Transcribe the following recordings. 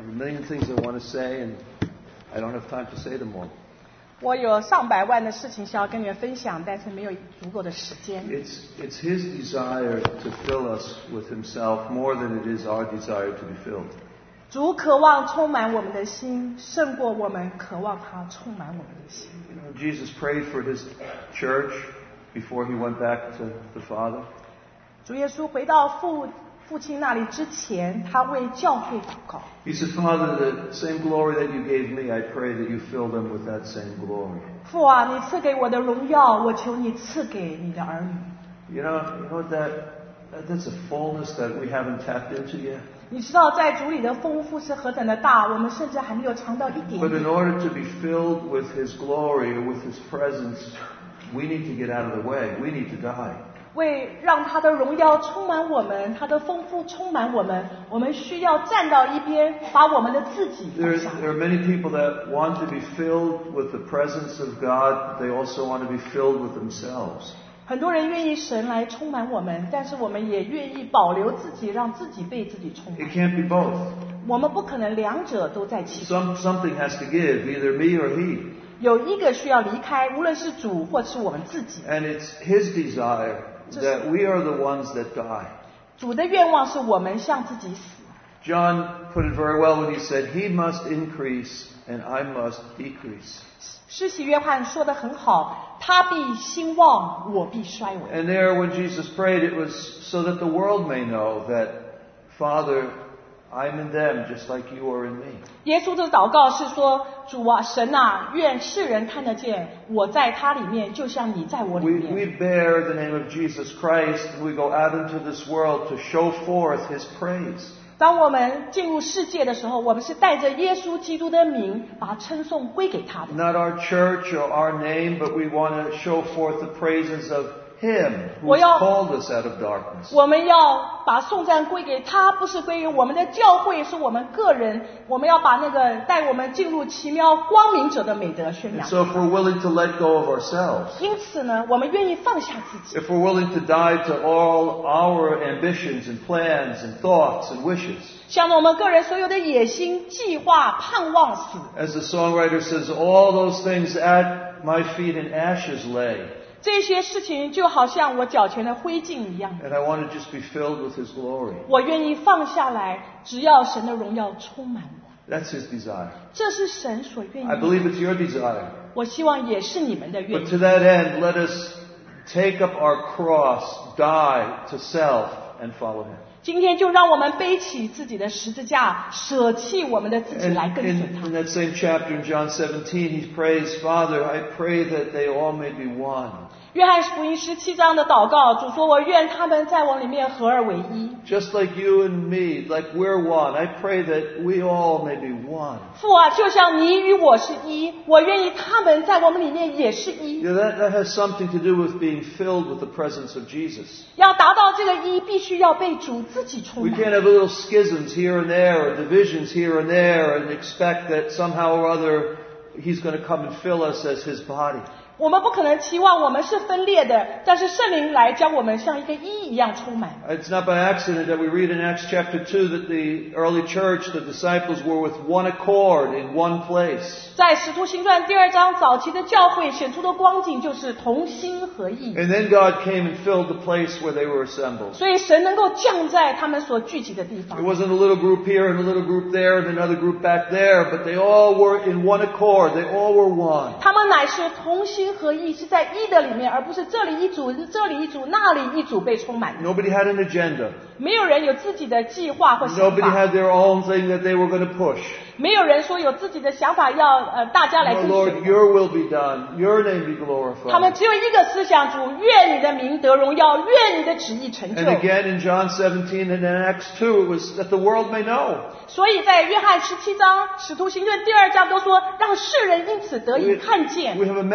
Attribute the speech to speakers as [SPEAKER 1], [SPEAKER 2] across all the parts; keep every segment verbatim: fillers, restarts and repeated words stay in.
[SPEAKER 1] a million things I want to say, and I don't have time to say them all.
[SPEAKER 2] 我有上百万的事情想要跟你们分享，但是没有足够的时间。
[SPEAKER 1] It's, it's His desire to fill us with Himself more than it is our desire to be filled.
[SPEAKER 2] 主渴望充满我们的心，胜过我们渴望他充满我们的心。
[SPEAKER 1] You know, Jesus prayed for His church before He went back to the Father.
[SPEAKER 2] 主耶稣回到父父亲那里之前，他为教会祷告。
[SPEAKER 1] He said, Father, the same glory that you gave me, I pray that you fill them with that same glory.
[SPEAKER 2] 父啊，你赐给我的荣耀，我求你赐给你的儿女。
[SPEAKER 1] You know, you know that, that that's a fullness that we haven't tapped into yet.
[SPEAKER 2] 你知道在主里的丰富是何等的大，我们甚至还没有尝到一点点。
[SPEAKER 1] But in order to be filled with His glory or with His presence, we need to get out of the way. We need to die.
[SPEAKER 2] 为让他的荣耀充满我们，他的丰富充满我们，我们需要站到一边，把我们的自己放
[SPEAKER 1] There,
[SPEAKER 2] 下。
[SPEAKER 1] there are many people that want to be filled with the presence of God. They also want to be filled with themselves.
[SPEAKER 2] 很多人愿意神来充满我们，但是我们也愿意保留自己，让自己被自己充满。
[SPEAKER 1] It can't be both.
[SPEAKER 2] 我们不可能两者都在其中。
[SPEAKER 1] Some, something has to give, either me or He.
[SPEAKER 2] 有一个需要离开，无论是主或是我们自己。
[SPEAKER 1] And it's His desire that we are the ones that die.
[SPEAKER 2] 主的愿望是我们向自己死。
[SPEAKER 1] John put it very well when he said, He must increase and I must decrease.
[SPEAKER 2] 施洗约翰说得很好，他必兴旺，我必衰微。
[SPEAKER 1] And there when Jesus prayed, it was so that the world may know that, Father, I'm in them just like you are in me.
[SPEAKER 2] 耶稣的祷告是说，主啊，神啊，愿世人看得见我在他里面，就像你在我里
[SPEAKER 1] We,
[SPEAKER 2] 面。
[SPEAKER 1] we bear the name of Jesus Christ and we go out into this world to show forth His praise.
[SPEAKER 2] 当我们进入世界的时候，我们是带着耶稣基督的名，把称颂归给他的。
[SPEAKER 1] Not our church or our name, but we want to show forth the praises of Him who
[SPEAKER 2] 我
[SPEAKER 1] has
[SPEAKER 2] 要
[SPEAKER 1] called us out of darkness.
[SPEAKER 2] 我们要把颂赞归给他，不是归于我们的教会，是我们个人。我们要把那个带我们进入奇妙光明者的美德宣
[SPEAKER 1] And
[SPEAKER 2] 扬。
[SPEAKER 1] so if we're willing to let go of ourselves,
[SPEAKER 2] 因此呢，我们愿意放下自己。
[SPEAKER 1] if we're willing to die to all our ambitions and plans and thoughts and wishes,
[SPEAKER 2] 向着我们个人所有的野心、计划、盼望死。
[SPEAKER 1] as the songwriter says, all those things at my feet in ashes lay,
[SPEAKER 2] 这些事情就好像我脚前的灰烬一样，
[SPEAKER 1] and I want to just be filled with His glory.
[SPEAKER 2] 我愿意放下来，只要神的荣耀充满我。
[SPEAKER 1] That's His desire.
[SPEAKER 2] 这是神所愿
[SPEAKER 1] I
[SPEAKER 2] 意
[SPEAKER 1] believe
[SPEAKER 2] 的，
[SPEAKER 1] it's your desire.
[SPEAKER 2] 我希望也是你们的愿
[SPEAKER 1] But
[SPEAKER 2] 意。
[SPEAKER 1] to that end, let us take up our cross, die to self, and follow Him.
[SPEAKER 2] 今天就让我们背起自己的十字架，舍弃我们的自己
[SPEAKER 1] And
[SPEAKER 2] 来跟随
[SPEAKER 1] in,
[SPEAKER 2] 他
[SPEAKER 1] in。that same chapter in John seventeen, He prays, Father, I pray that they all may be one.
[SPEAKER 2] 约翰福音十七章的祷告，主说：“我愿他们在我里面合而为一。
[SPEAKER 1] Just like you and me, like we're one. I pray that we all may be one.
[SPEAKER 2] 父啊，就像你与我是一，我愿意他们在我们里面也是一。
[SPEAKER 1] You know, that, that has something to do with being filled with the presence of Jesus.
[SPEAKER 2] 要达到这个一，必须要被主自己充
[SPEAKER 1] We
[SPEAKER 2] 满。
[SPEAKER 1] can't have little schisms here and there or divisions here and there and expect that somehow or other He's going to come and fill us as His body.
[SPEAKER 2] 我们不可能期望我们是分裂的，但是圣灵来将我们像一个一一样充满。
[SPEAKER 1] It's not by accident that we read in Acts chapter two that the early church, the disciples, were with one accord in one place.
[SPEAKER 2] 在使徒行传第二章早期的教会显出的光景就是同心合意，
[SPEAKER 1] And then God came and filled the place where they were assembled.
[SPEAKER 2] 所以神能够降在他们所聚集的地
[SPEAKER 1] It
[SPEAKER 2] 方。
[SPEAKER 1] wasn't a little group here and a little group there and another group back there, but they all were in one accord. They all were one.
[SPEAKER 2] 他们乃是同心合意，是在一的里面，而不是这里一组，这里一组，那里一组被充满。
[SPEAKER 1] Nobody had an agenda.
[SPEAKER 2] 没有人有自己的计划或想
[SPEAKER 1] Nobody
[SPEAKER 2] 法，
[SPEAKER 1] had their own thing that they were going to push.
[SPEAKER 2] 没有人说有自己的想法要呃大家来
[SPEAKER 1] Oh
[SPEAKER 2] 跟
[SPEAKER 1] Lord,
[SPEAKER 2] 随。
[SPEAKER 1] your will be done. Your name be
[SPEAKER 2] 他们
[SPEAKER 1] glorified.
[SPEAKER 2] 只有一个思想，主，愿你的名得荣耀，愿你的旨意成就
[SPEAKER 1] And。again in John seventeen and in Acts two, it was that the world may know.
[SPEAKER 2] 所以在约翰十七章、使徒行传第二章都说，让世人因此得以看见。
[SPEAKER 1] We have a message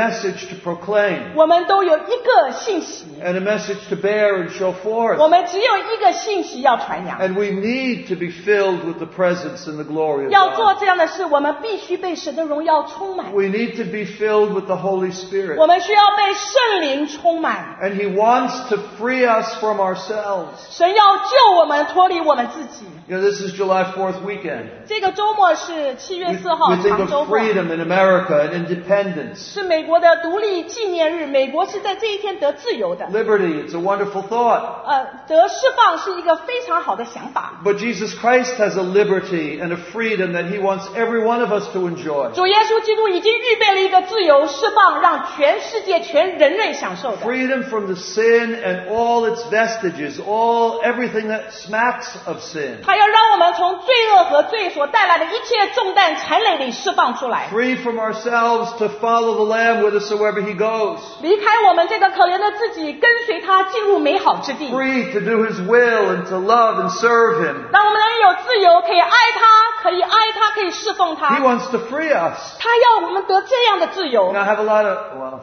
[SPEAKER 1] message to proclaim
[SPEAKER 2] 我们都有一个信息，
[SPEAKER 1] and a message to bear and show
[SPEAKER 2] 我
[SPEAKER 1] forth.
[SPEAKER 2] 们只有一个信息要传扬。
[SPEAKER 1] And we need to be filled with the presence and the glory of
[SPEAKER 2] 要做
[SPEAKER 1] God.
[SPEAKER 2] 这样的事，我们必须被神的荣耀充满，
[SPEAKER 1] We need to be filled with the Holy Spirit.
[SPEAKER 2] 我们需要被圣灵充满。
[SPEAKER 1] And He wants to free us from ourselves.
[SPEAKER 2] 神要救我们脱离我们自己。
[SPEAKER 1] You know, this is July fourth weekend.
[SPEAKER 2] 这个周末是七月
[SPEAKER 1] We,
[SPEAKER 2] 四号
[SPEAKER 1] we think
[SPEAKER 2] 长周
[SPEAKER 1] of
[SPEAKER 2] 末，
[SPEAKER 1] freedom in America and independence.
[SPEAKER 2] 是美国的独立纪念日，美国是在这一天得自由的。
[SPEAKER 1] Liberty, it's a wonderful thought.
[SPEAKER 2] 呃，得释放是一个非常好的想法。
[SPEAKER 1] But Jesus Christ has a liberty and a freedom that He wants every one of us to enjoy.
[SPEAKER 2] 主耶稣基督已经预备了一个自由释放，让全世界全人类享受的。
[SPEAKER 1] Freedom from the sin and all its vestiges, all everything that smacks of sin.
[SPEAKER 2] 他要让我们从罪恶和罪所带来的一切重担缠累里释放出来，
[SPEAKER 1] Free from ourselves to follow the Lamb whithersoever He goes.
[SPEAKER 2] 离开我们这个可怜的自己，跟随他进入美好之地。
[SPEAKER 1] Free to do His will and to love and serve Him.
[SPEAKER 2] 让我们能有自由，可以爱他，可以爱他，可以侍奉
[SPEAKER 1] He
[SPEAKER 2] 他。
[SPEAKER 1] wants to free us.
[SPEAKER 2] 他要我们得这样的自由
[SPEAKER 1] And。I have a lot of, well,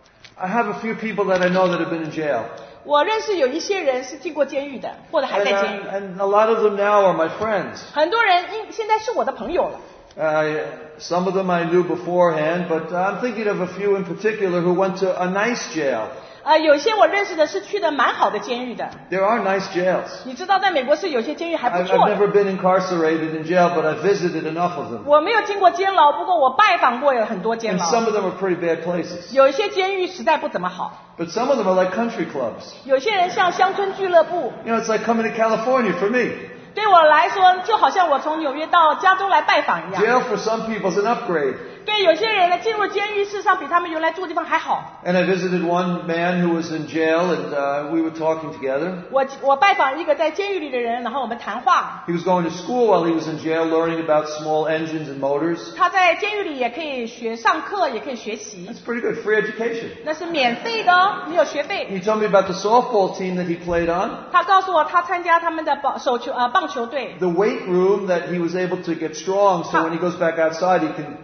[SPEAKER 1] I have a few people that I know that have been in jail.
[SPEAKER 2] 我认识有一些人是进过监狱的，或者还
[SPEAKER 1] And,
[SPEAKER 2] 在
[SPEAKER 1] uh,
[SPEAKER 2] 监狱。
[SPEAKER 1] and a lot of them now are my friends.
[SPEAKER 2] 很多人因现在是我的朋友了。
[SPEAKER 1] Uh, some of them I knew beforehand, but I'm thinking of a few in particular who went to a nice jail.
[SPEAKER 2] 呃，有些我认识的是去的蛮好的监狱的。
[SPEAKER 1] There are nice jails.
[SPEAKER 2] 你知道，在美国是有些监狱还不
[SPEAKER 1] I've,
[SPEAKER 2] 错
[SPEAKER 1] I've
[SPEAKER 2] 的。
[SPEAKER 1] never been incarcerated in jail, but I've visited enough of them.
[SPEAKER 2] 我没有进过监牢，不过我拜访过有很多监
[SPEAKER 1] And
[SPEAKER 2] 牢。
[SPEAKER 1] some of them are pretty bad places.
[SPEAKER 2] 有一些监狱实在不怎么好，
[SPEAKER 1] But some of them are like country clubs.
[SPEAKER 2] 有些人像乡村俱乐部。
[SPEAKER 1] You know, it's like coming to California for me.
[SPEAKER 2] 对我来说，就好像我从纽约到加州来拜访一样。
[SPEAKER 1] Jail for some people is an upgrade.
[SPEAKER 2] 对有些人呢，进入监狱事实上比他们原来住的地方还好。
[SPEAKER 1] And I visited one man who was in jail, and uh, we were talking together.
[SPEAKER 2] 我我拜访一个在监狱里的人，然后我们谈话。
[SPEAKER 1] He was going to school while he was in jail, learning about small engines and motors.
[SPEAKER 2] 他在监狱里也可以学上课，也可以学习，
[SPEAKER 1] That's pretty good, free education.
[SPEAKER 2] 那是免费的哦，没有学费。
[SPEAKER 1] He told me about the softball team that he played on,
[SPEAKER 2] 他告诉我，他参加他们的棒手球呃棒球队，
[SPEAKER 1] the weight room that he was able to get strong, so when he goes back outside, he can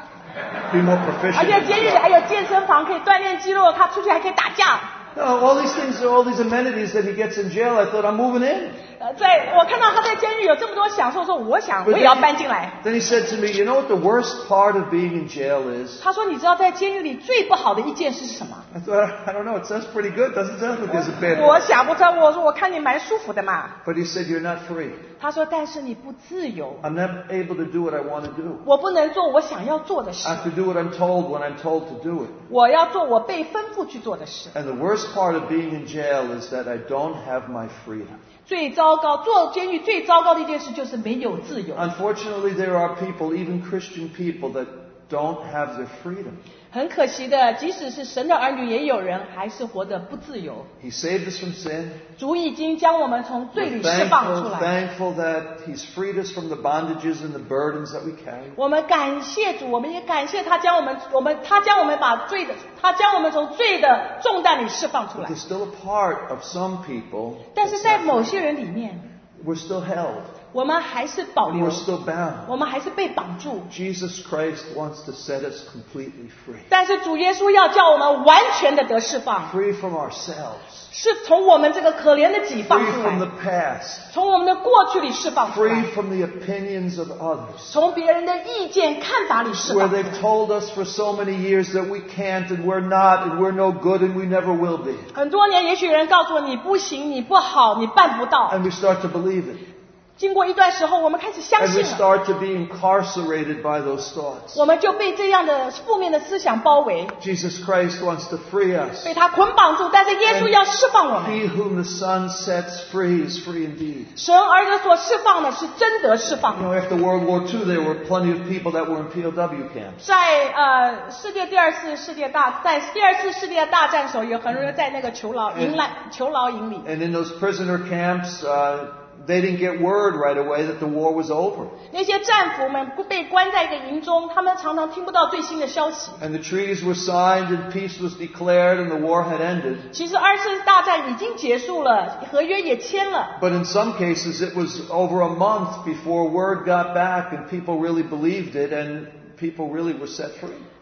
[SPEAKER 1] be more
[SPEAKER 2] 而
[SPEAKER 1] proficient.
[SPEAKER 2] 且监狱里还有健身房可以锻炼肌肉，他出去还可以打架。
[SPEAKER 1] No, all these things, all these amenities that he gets in jail, I thought, I'm moving in.
[SPEAKER 2] 呃，在我看到他在监狱有这么多享受，说我想我
[SPEAKER 1] But
[SPEAKER 2] 也要
[SPEAKER 1] then
[SPEAKER 2] 搬进来。
[SPEAKER 1] he, then he said to me, you know what the worst part of being in jail is?
[SPEAKER 2] 他说：“你知道在监狱里最不好的一件事是什么
[SPEAKER 1] I thought, I don't know, it sounds pretty good. Doesn't sound like there's a？” bad
[SPEAKER 2] 我
[SPEAKER 1] part.
[SPEAKER 2] 想不出来，我说我看你蛮舒服的嘛。
[SPEAKER 1] But he said, you're not free.
[SPEAKER 2] 他说：“但是你不自由，
[SPEAKER 1] I'm not able to do what I want to do.
[SPEAKER 2] 我不能做我想要做的事
[SPEAKER 1] I，have to do what I'm told when I'm told to do it.
[SPEAKER 2] 我要做我被吩咐去做的事。
[SPEAKER 1] And the worst part of being in jail is that I don't have my freedom.
[SPEAKER 2] 最糟糕，做监狱最糟糕的一件事就是没有自由。
[SPEAKER 1] Unfortunately, there are people, even Christian people, that don't have their freedom.
[SPEAKER 2] 很可惜的，即使是神的儿女，也有人还是活得不自由。
[SPEAKER 1] He saved us from sin.
[SPEAKER 2] 主已经将我们从罪
[SPEAKER 1] We're
[SPEAKER 2] 里释放出
[SPEAKER 1] thankful,
[SPEAKER 2] 来。
[SPEAKER 1] thankful that He's freed us from the bondages and the burdens that we carry.
[SPEAKER 2] 我们感谢主，我们也感谢他将我们，我们他将我们把罪的，他将我们从罪的重担里释放出
[SPEAKER 1] But
[SPEAKER 2] 来。
[SPEAKER 1] there's still a part of some people
[SPEAKER 2] 但是在某些人里面，
[SPEAKER 1] we're still held.
[SPEAKER 2] 我们还是保留
[SPEAKER 1] We're，still bound.
[SPEAKER 2] 我们还是被绑住。
[SPEAKER 1] Jesus Christ wants to set us completely free.
[SPEAKER 2] 但是主耶稣要叫我们完全的得释放，
[SPEAKER 1] Free from ourselves.
[SPEAKER 2] 是从我们这个可怜的己放
[SPEAKER 1] Free
[SPEAKER 2] 出
[SPEAKER 1] from the
[SPEAKER 2] 来，
[SPEAKER 1] past.
[SPEAKER 2] 从我们的过去里释放出
[SPEAKER 1] Free
[SPEAKER 2] 来，
[SPEAKER 1] from the opinions of others.
[SPEAKER 2] 从别人的意见看法里释
[SPEAKER 1] Where
[SPEAKER 2] 放出
[SPEAKER 1] they've
[SPEAKER 2] 来。
[SPEAKER 1] told us for so many years that we can't and we're not and we're no good and we never will be.
[SPEAKER 2] 很多年，也许有人告诉我你不行，你不好，你办不到。
[SPEAKER 1] And we start to believe it.
[SPEAKER 2] 经过一段时候，我们开始相
[SPEAKER 1] And we
[SPEAKER 2] 信了，
[SPEAKER 1] start to be incarcerated by those thoughts.
[SPEAKER 2] 我们就被这样的负面的思想包围，
[SPEAKER 1] Jesus Christ wants to free us.
[SPEAKER 2] 被他捆绑住。但是耶稣要释放我们，
[SPEAKER 1] He whom the Son sets free is free indeed.
[SPEAKER 2] 神儿子所释放的是真得释
[SPEAKER 1] You
[SPEAKER 2] 放。
[SPEAKER 1] know, after World War Two, there were plenty of people that were in P O W camps.
[SPEAKER 2] 在呃世界第二次世界大在第二次世界大战时候，有很多人在那个囚牢营来囚牢营里。
[SPEAKER 1] And in those prisoner camps, uh, they didn't get word right away that the war was over.
[SPEAKER 2] 那些战俘们被关在一个营中，他们常常听不到最新的消息。
[SPEAKER 1] And the treaties were signed and peace was declared and the war had ended.
[SPEAKER 2] 其实二次大战已经结束了，合约也签了。
[SPEAKER 1] But in some cases, it was over a month before word got back and people really believed it and people really were set free.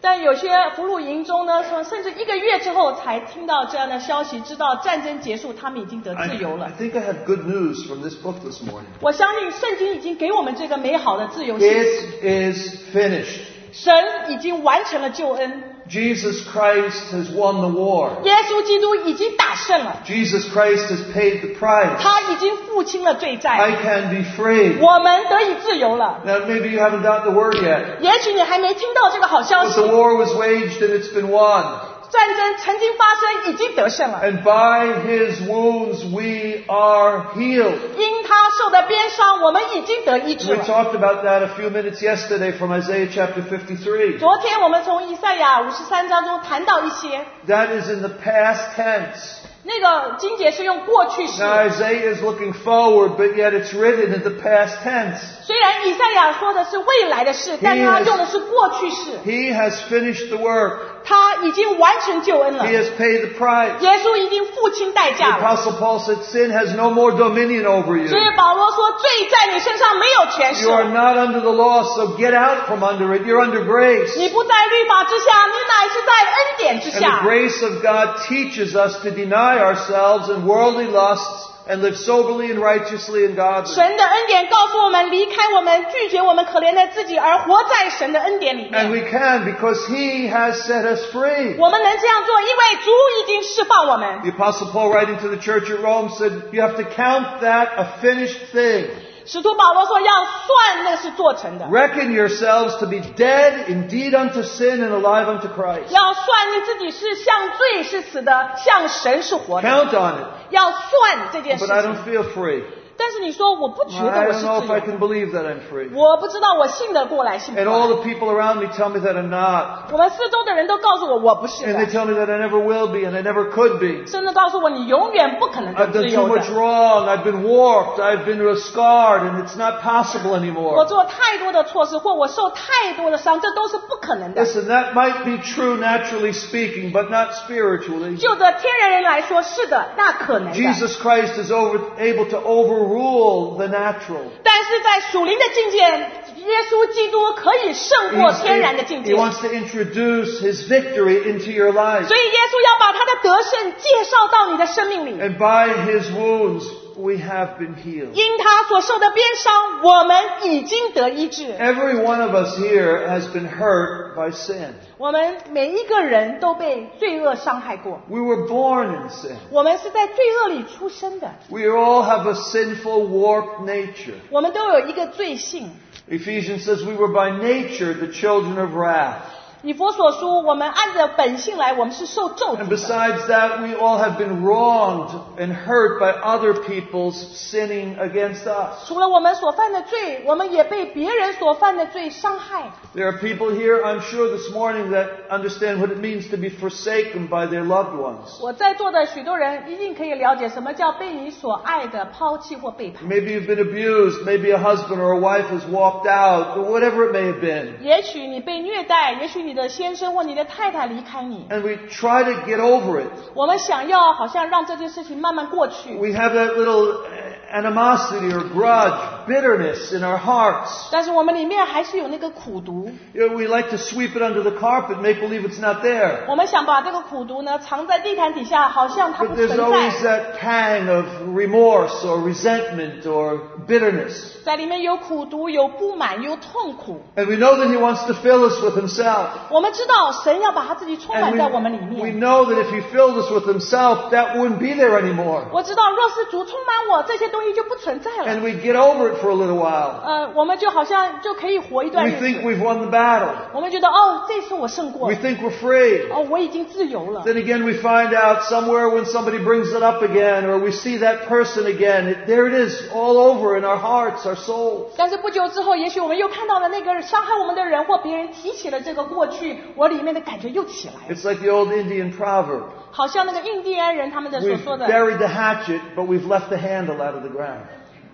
[SPEAKER 2] 但有些俘虏营中呢，说甚至一个月之后才听到这样的消息，知道战争结束，他们已经得自由了。
[SPEAKER 1] I, I think I have good news from this book this morning.
[SPEAKER 2] 我相信圣经已经给我们这个美好的自由信息。
[SPEAKER 1] It is finished.
[SPEAKER 2] 神已经完成了救恩。
[SPEAKER 1] Jesus Christ has won the war.
[SPEAKER 2] 耶稣基督已经打胜了。
[SPEAKER 1] Jesus Christ has paid the price.
[SPEAKER 2] 他已经付清了罪债。
[SPEAKER 1] I can be free.
[SPEAKER 2] 我们得以自由了。
[SPEAKER 1] Now maybe you haven't got the word yet.
[SPEAKER 2] 也许你还没听到这个好消
[SPEAKER 1] But
[SPEAKER 2] 息。
[SPEAKER 1] the war was waged and it's been won.
[SPEAKER 2] 战争曾经发生，已经得胜了。
[SPEAKER 1] And by his wounds we are healed.
[SPEAKER 2] 因他受的鞭伤，我们已经得医治
[SPEAKER 1] We
[SPEAKER 2] 了。
[SPEAKER 1] talked about that a few minutes yesterday from Isaiah chapter fifty-three.
[SPEAKER 2] 昨天我们从以赛亚五十三章中谈到一些，
[SPEAKER 1] That is in the past tense.
[SPEAKER 2] 那个经节是用过去式。
[SPEAKER 1] Now Isaiah is looking forward, but yet it's written in the past tense.
[SPEAKER 2] 虽然以赛亚说的是未来的事，但他用的是过去式。
[SPEAKER 1] He has finished the work.
[SPEAKER 2] 他已经完成救恩了。
[SPEAKER 1] He has paid the price.
[SPEAKER 2] 耶稣已经付清代
[SPEAKER 1] The
[SPEAKER 2] 价了。
[SPEAKER 1] Apostle Paul said sin has no more dominion over you.
[SPEAKER 2] 所以保罗说，罪在你身上没有权势
[SPEAKER 1] You。are not under the law, so get out from under it. You're under grace.
[SPEAKER 2] 你不在律法之下，你乃是在恩典之
[SPEAKER 1] And the
[SPEAKER 2] 下。
[SPEAKER 1] grace of God teaches us to deny ourselves and worldly lusts and live soberly and righteously and godly.
[SPEAKER 2] 神的恩典告诉我们，离开我们，拒绝我们可怜的自己，而活在神的恩典里
[SPEAKER 1] And
[SPEAKER 2] 面。
[SPEAKER 1] we can because He has set us free.
[SPEAKER 2] 我们能这样做，因为主已经释放我们。
[SPEAKER 1] The Apostle Paul, writing to the church at Rome, said, you have to count that a finished thing.
[SPEAKER 2] 使徒保罗说，要算那是做成的，
[SPEAKER 1] Reckon yourselves to be dead indeed unto sin and alive unto Christ.
[SPEAKER 2] 要算你自己是向罪是死的，向神是活的，
[SPEAKER 1] Count on it.
[SPEAKER 2] 要算这件事
[SPEAKER 1] But I
[SPEAKER 2] 情。
[SPEAKER 1] don't feel free.
[SPEAKER 2] 但是你说我不觉得
[SPEAKER 1] I
[SPEAKER 2] 我
[SPEAKER 1] don't
[SPEAKER 2] 是
[SPEAKER 1] know
[SPEAKER 2] 自
[SPEAKER 1] if I
[SPEAKER 2] 由，
[SPEAKER 1] can believe that I'm free.
[SPEAKER 2] 我不知道我信得过来，信不
[SPEAKER 1] And
[SPEAKER 2] 过
[SPEAKER 1] all
[SPEAKER 2] 来。
[SPEAKER 1] the people around me tell me that I'm not.
[SPEAKER 2] 我们四周的人都告诉我我不是
[SPEAKER 1] And they
[SPEAKER 2] 的，
[SPEAKER 1] tell me that I never will be and I never could be.
[SPEAKER 2] 甚至告诉我你永远不可能得
[SPEAKER 1] I've
[SPEAKER 2] 自
[SPEAKER 1] done too
[SPEAKER 2] 由的
[SPEAKER 1] much。wrong. I've been warped. I've been scarred and it's not possible
[SPEAKER 2] 我
[SPEAKER 1] anymore.
[SPEAKER 2] 做太多的错事，或我受太多的伤，这都是不可能的。
[SPEAKER 1] Listen, that might be true naturally speaking, but not spiritually.
[SPEAKER 2] 就着天然人来说，是的，那可能的。
[SPEAKER 1] Jesus Christ is over, able to overrule the natural.
[SPEAKER 2] 但是在属灵的境界，耶稣基督可以胜过
[SPEAKER 1] He's-
[SPEAKER 2] 天然的境
[SPEAKER 1] he
[SPEAKER 2] 界。
[SPEAKER 1] wants to introduce his victory into your life.
[SPEAKER 2] 所以耶稣要把他的得胜介绍到你的生命里。
[SPEAKER 1] And by his wounds, we have been healed.
[SPEAKER 2] 因他所受的鞭伤，我们已经得医治。
[SPEAKER 1] Every one of us here has been hurt by sin.
[SPEAKER 2] 我们每一个人都被罪恶伤害过，
[SPEAKER 1] We were born in sin.
[SPEAKER 2] 我们是在罪恶里出生的，
[SPEAKER 1] We all have a sinful, warped nature.
[SPEAKER 2] 我们都有一个罪性。
[SPEAKER 1] Ephesians says we were by nature the children of wrath.
[SPEAKER 2] 以弗所书，我们按着本性来，我们是受咒
[SPEAKER 1] And
[SPEAKER 2] 诅的。
[SPEAKER 1] besides that, we all have been wronged and hurt by other people's sinning against us.
[SPEAKER 2] 除了我们所犯的罪，我们也被别人所犯的罪伤害。
[SPEAKER 1] There are people here, I'm sure this morning, that understand what it means to be forsaken by their loved ones.
[SPEAKER 2] 我在座的许多人一定可以了解什么叫被你所爱的抛弃或背叛。
[SPEAKER 1] Maybe you've been abused, maybe a husband or a wife has walked out, or whatever it may have been.
[SPEAKER 2] 也许你被虐待，也许你的先生或你的太太离开你。
[SPEAKER 1] And we try to get over it.
[SPEAKER 2] 我们想要好像让这件事情慢慢过去，
[SPEAKER 1] We have that little animosity or grudge, bitterness in our hearts.
[SPEAKER 2] 但是我们里面还是有那个苦毒。
[SPEAKER 1] You know, we like to sweep it under the carpet, make believe it's not there.
[SPEAKER 2] 我们想把这个苦毒呢藏在地毯底下，好像它
[SPEAKER 1] But
[SPEAKER 2] 不
[SPEAKER 1] there's
[SPEAKER 2] 存
[SPEAKER 1] always
[SPEAKER 2] 在。
[SPEAKER 1] that tang of remorse or resentment or bitterness.
[SPEAKER 2] 在里面有苦毒，有不满，有痛苦。
[SPEAKER 1] And we know that He wants to fill us with Himself.
[SPEAKER 2] 我们知道神要把他自己充满
[SPEAKER 1] And
[SPEAKER 2] 在我们里
[SPEAKER 1] we, we
[SPEAKER 2] 面。
[SPEAKER 1] know that if He filled us with Himself, that wouldn't be there anymore.
[SPEAKER 2] 我知道，若是主充满我，这些东西就不存在了。
[SPEAKER 1] And we get over it for a little while.
[SPEAKER 2] 呃，我们就好像就可以活一段
[SPEAKER 1] We
[SPEAKER 2] 日
[SPEAKER 1] think
[SPEAKER 2] 子。
[SPEAKER 1] we've won the battle.
[SPEAKER 2] 我们觉得哦，这次我胜过
[SPEAKER 1] We
[SPEAKER 2] 了，
[SPEAKER 1] think we're free.
[SPEAKER 2] 哦，我已经自由了。
[SPEAKER 1] Then again, we find out somewhere when somebody brings it up again, or we see that person again, it, there it is, all over in our hearts, our souls.
[SPEAKER 2] 但是不久之后，也许我们又看到了那个伤害我们的人，或别人提起了这个过去，我里面的感觉又起来了，
[SPEAKER 1] It's like the old Indian proverb.
[SPEAKER 2] 好像那个印第安人他们的所
[SPEAKER 1] We've
[SPEAKER 2] 说的，
[SPEAKER 1] buried the hatchet, but we've left the handle out of the ground.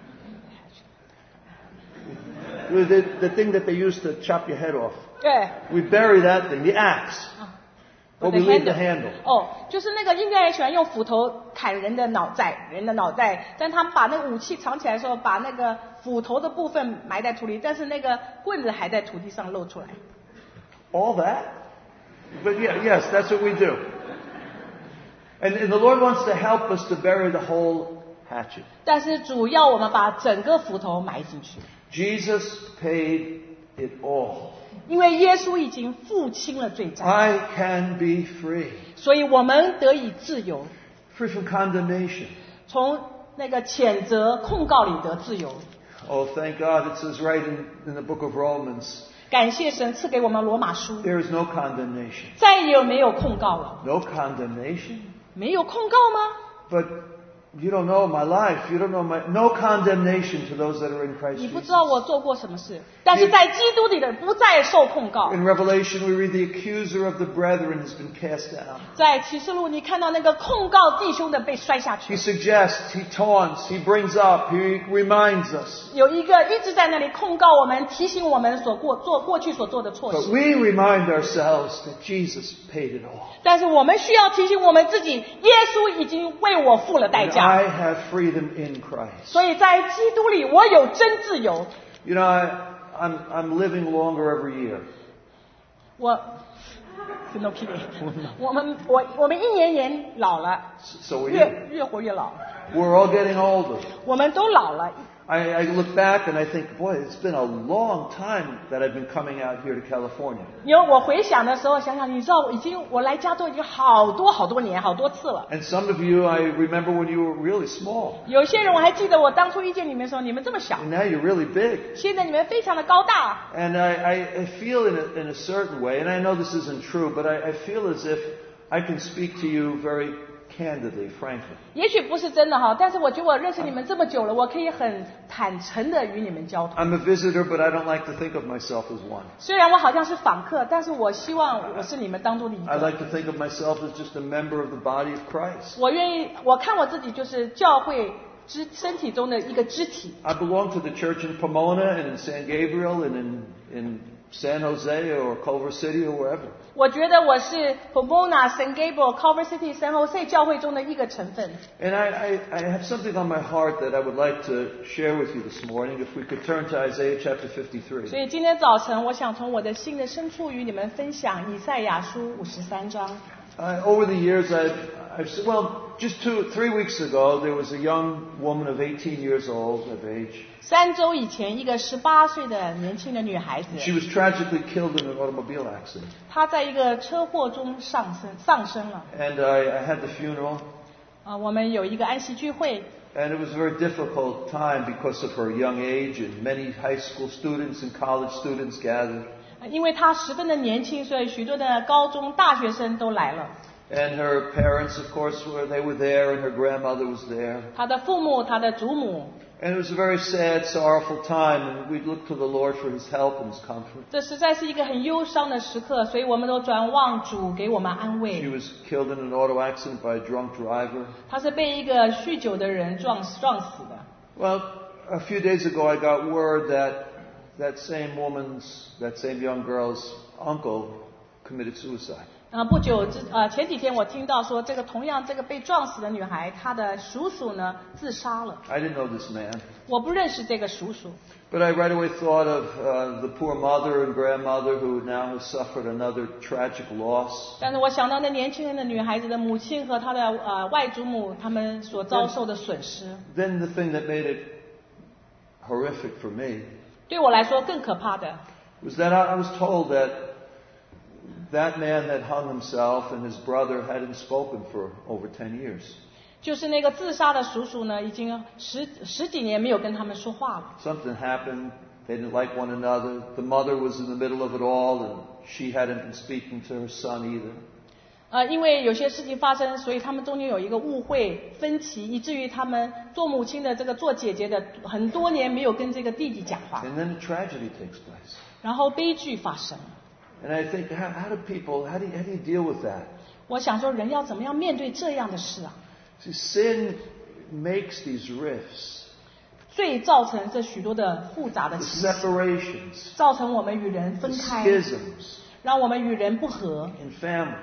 [SPEAKER 1] The, the thing that they use to chop your head off.
[SPEAKER 2] 对，
[SPEAKER 1] We bury that thing, the axe. But we leave the handle.
[SPEAKER 2] 哦，就是那个印第安人喜欢用斧头砍人的脑袋，人的脑袋，但他们把那个武器藏起来的时候，把那个斧头的部分埋在土里，但是那个棍子还在土地上露出来。
[SPEAKER 1] All that? But yeah, yes, that's what we do. And, and the Lord wants to help us to bury the whole hatchet.
[SPEAKER 2] 但是主要我们把整个斧头埋进去。
[SPEAKER 1] Jesus paid it all.
[SPEAKER 2] 因为耶稣已经付清了罪债。
[SPEAKER 1] I can be free.
[SPEAKER 2] 所以我们得以自由。
[SPEAKER 1] Free from condemnation.
[SPEAKER 2] 从那个谴责控告里得自由。
[SPEAKER 1] Oh, thank God it says right in, in the book of Romans.
[SPEAKER 2] 感谢神赐给我们罗马书。
[SPEAKER 1] There is no condemnation.
[SPEAKER 2] 再也没有控告了。
[SPEAKER 1] No condemnation?
[SPEAKER 2] 没有控告吗？
[SPEAKER 1] But you don't know my life. You don't know my... No condemnation to those that are in Christ Jesus.
[SPEAKER 2] 你不知道我做过什么事，但是在基督里的不再受控告。
[SPEAKER 1] In Revelation we read the accuser of the brethren has been cast down.
[SPEAKER 2] 在启示录你看到那个控告弟兄的被摔下去。
[SPEAKER 1] He suggests, he taunts, he brings up, he reminds us.
[SPEAKER 2] 有一个一直在那里控告我们，提醒我们所过做过去所做的错
[SPEAKER 1] But
[SPEAKER 2] 事。
[SPEAKER 1] we remind ourselves that Jesus paid it all.
[SPEAKER 2] 但是我们需要提醒我们自己，耶稣已经为我付了代
[SPEAKER 1] And
[SPEAKER 2] 价。
[SPEAKER 1] I have freedom in Christ.
[SPEAKER 2] 所以在基督里，我有真自由。
[SPEAKER 1] You know, I, I'm, I'm living longer every year.
[SPEAKER 2] 我 ，no kidding， 我们我我们一年年老了，
[SPEAKER 1] So we
[SPEAKER 2] 越越活越老，
[SPEAKER 1] we're all getting older.
[SPEAKER 2] 我们都老了。
[SPEAKER 1] I, I look back and I think, boy, it's been a long time that I've been coming out here to California.
[SPEAKER 2] 因为我回想的时候，想想，你知道，已经我来加州已经好多好多年，好多次了。
[SPEAKER 1] And some of you, I remember when you were really small.
[SPEAKER 2] 有些人我还记得，我当初遇见你们的时候，你们这么小，
[SPEAKER 1] And now you're really big.
[SPEAKER 2] 现在你们非常的高大。
[SPEAKER 1] And I, I, I feel in a, in a certain way, and I know this isn't true, but I, I feel as if I can speak to you very candidly, frankly.
[SPEAKER 2] 也许不是真的哈，但是我觉得我认识你们这么久了，我可以很坦诚的与你们交通。
[SPEAKER 1] I'm a visitor, but I don't like to think of myself as one.
[SPEAKER 2] 虽然我好像是访客，但是我希望我是你们当中的一
[SPEAKER 1] I
[SPEAKER 2] 个。
[SPEAKER 1] like to think of myself as just a member of the body of Christ.
[SPEAKER 2] 我愿意，我看我自己就是教会肢身体中的一个肢体。
[SPEAKER 1] I belong to the church in Pomona and in San Gabriel and in, in San Jose or Culver City or wherever.
[SPEAKER 2] 我觉得我是 Pomona, San Gabriel, Culver City, San Jose 教会中的一个成分。
[SPEAKER 1] And I, I, I have something on my heart that I would like to share with you this morning. If we could turn to Isaiah chapter
[SPEAKER 2] 所
[SPEAKER 1] fifty-three.
[SPEAKER 2] 以今天早晨，我想从我的心的深处与你们分享以赛亚书五十三章。
[SPEAKER 1] Uh, over the years, I've, I've said, well, just two, three weeks ago, there was a young woman of eighteen years old of age.
[SPEAKER 2] 三周以前，一个十八岁的年轻的女孩子，
[SPEAKER 1] She was tragically killed in an automobile accident.
[SPEAKER 2] 她在一个车祸中上身丧生了。
[SPEAKER 1] And I, I had the funeral.
[SPEAKER 2] 啊，我们有一个安息聚会，
[SPEAKER 1] And it was a very difficult time because of her young age, and many high school students and college students gathered.
[SPEAKER 2] 因为她十分的年轻，所以许多的高中大学生都来了。
[SPEAKER 1] And her parents, of course, were they were there, and her grandmother was there.
[SPEAKER 2] 她的父母，她的祖母。
[SPEAKER 1] And it was a very sad, sorrowful time, and we looked to the Lord for His help and His comfort.
[SPEAKER 2] 这实在是一个很忧伤的时刻，所以我们都转望主给我们安
[SPEAKER 1] She
[SPEAKER 2] 慰。
[SPEAKER 1] was killed in an auto accident by a drunk driver.
[SPEAKER 2] 她是被一个酗酒的人撞撞死的。
[SPEAKER 1] Well, a few days ago, I got word that that same woman's, that same young girl's uncle committed suicide.
[SPEAKER 2] 啊，不久之呃前几天我听到说，这个同样这个被撞死的女孩，她的叔叔呢自杀了。
[SPEAKER 1] I didn't know this man.
[SPEAKER 2] 我不认识这个叔叔，
[SPEAKER 1] But I right away thought of uh, the poor mother and grandmother who now has suffered another tragic loss.
[SPEAKER 2] 但是我想到那年轻人的女孩子的母亲和她的呃外祖母，他们所遭受的损失，
[SPEAKER 1] Then the thing that made it horrific for me
[SPEAKER 2] 对我来说更可怕的，
[SPEAKER 1] was that I I was told that that man that hung himself and his brother hadn't spoken for over ten years.
[SPEAKER 2] 就是那个自杀的叔叔呢，已经十十几年没有跟他们说话了。
[SPEAKER 1] Something happened. They didn't like one another. The mother was in the middle of it all, and she hadn't been speaking to her son either.
[SPEAKER 2] 呃，因为有些事情发生，所以他们中间有一个误会、分歧，以至于他们做母亲的这个做姐姐的很多年没有跟这个弟弟讲话，
[SPEAKER 1] And then a tragedy takes place.
[SPEAKER 2] 然后悲剧发生了。
[SPEAKER 1] And I think, how, how do people, how do, you, how do you deal with that?
[SPEAKER 2] 我想说，人要怎么样面对这样的事啊？
[SPEAKER 1] See, sin makes these rifts,
[SPEAKER 2] 罪造成这许多的复杂的
[SPEAKER 1] the
[SPEAKER 2] 情形，
[SPEAKER 1] separations,
[SPEAKER 2] 造成我们与人
[SPEAKER 1] the
[SPEAKER 2] 分开，
[SPEAKER 1] schisms
[SPEAKER 2] 让我们与人不和，
[SPEAKER 1] in families.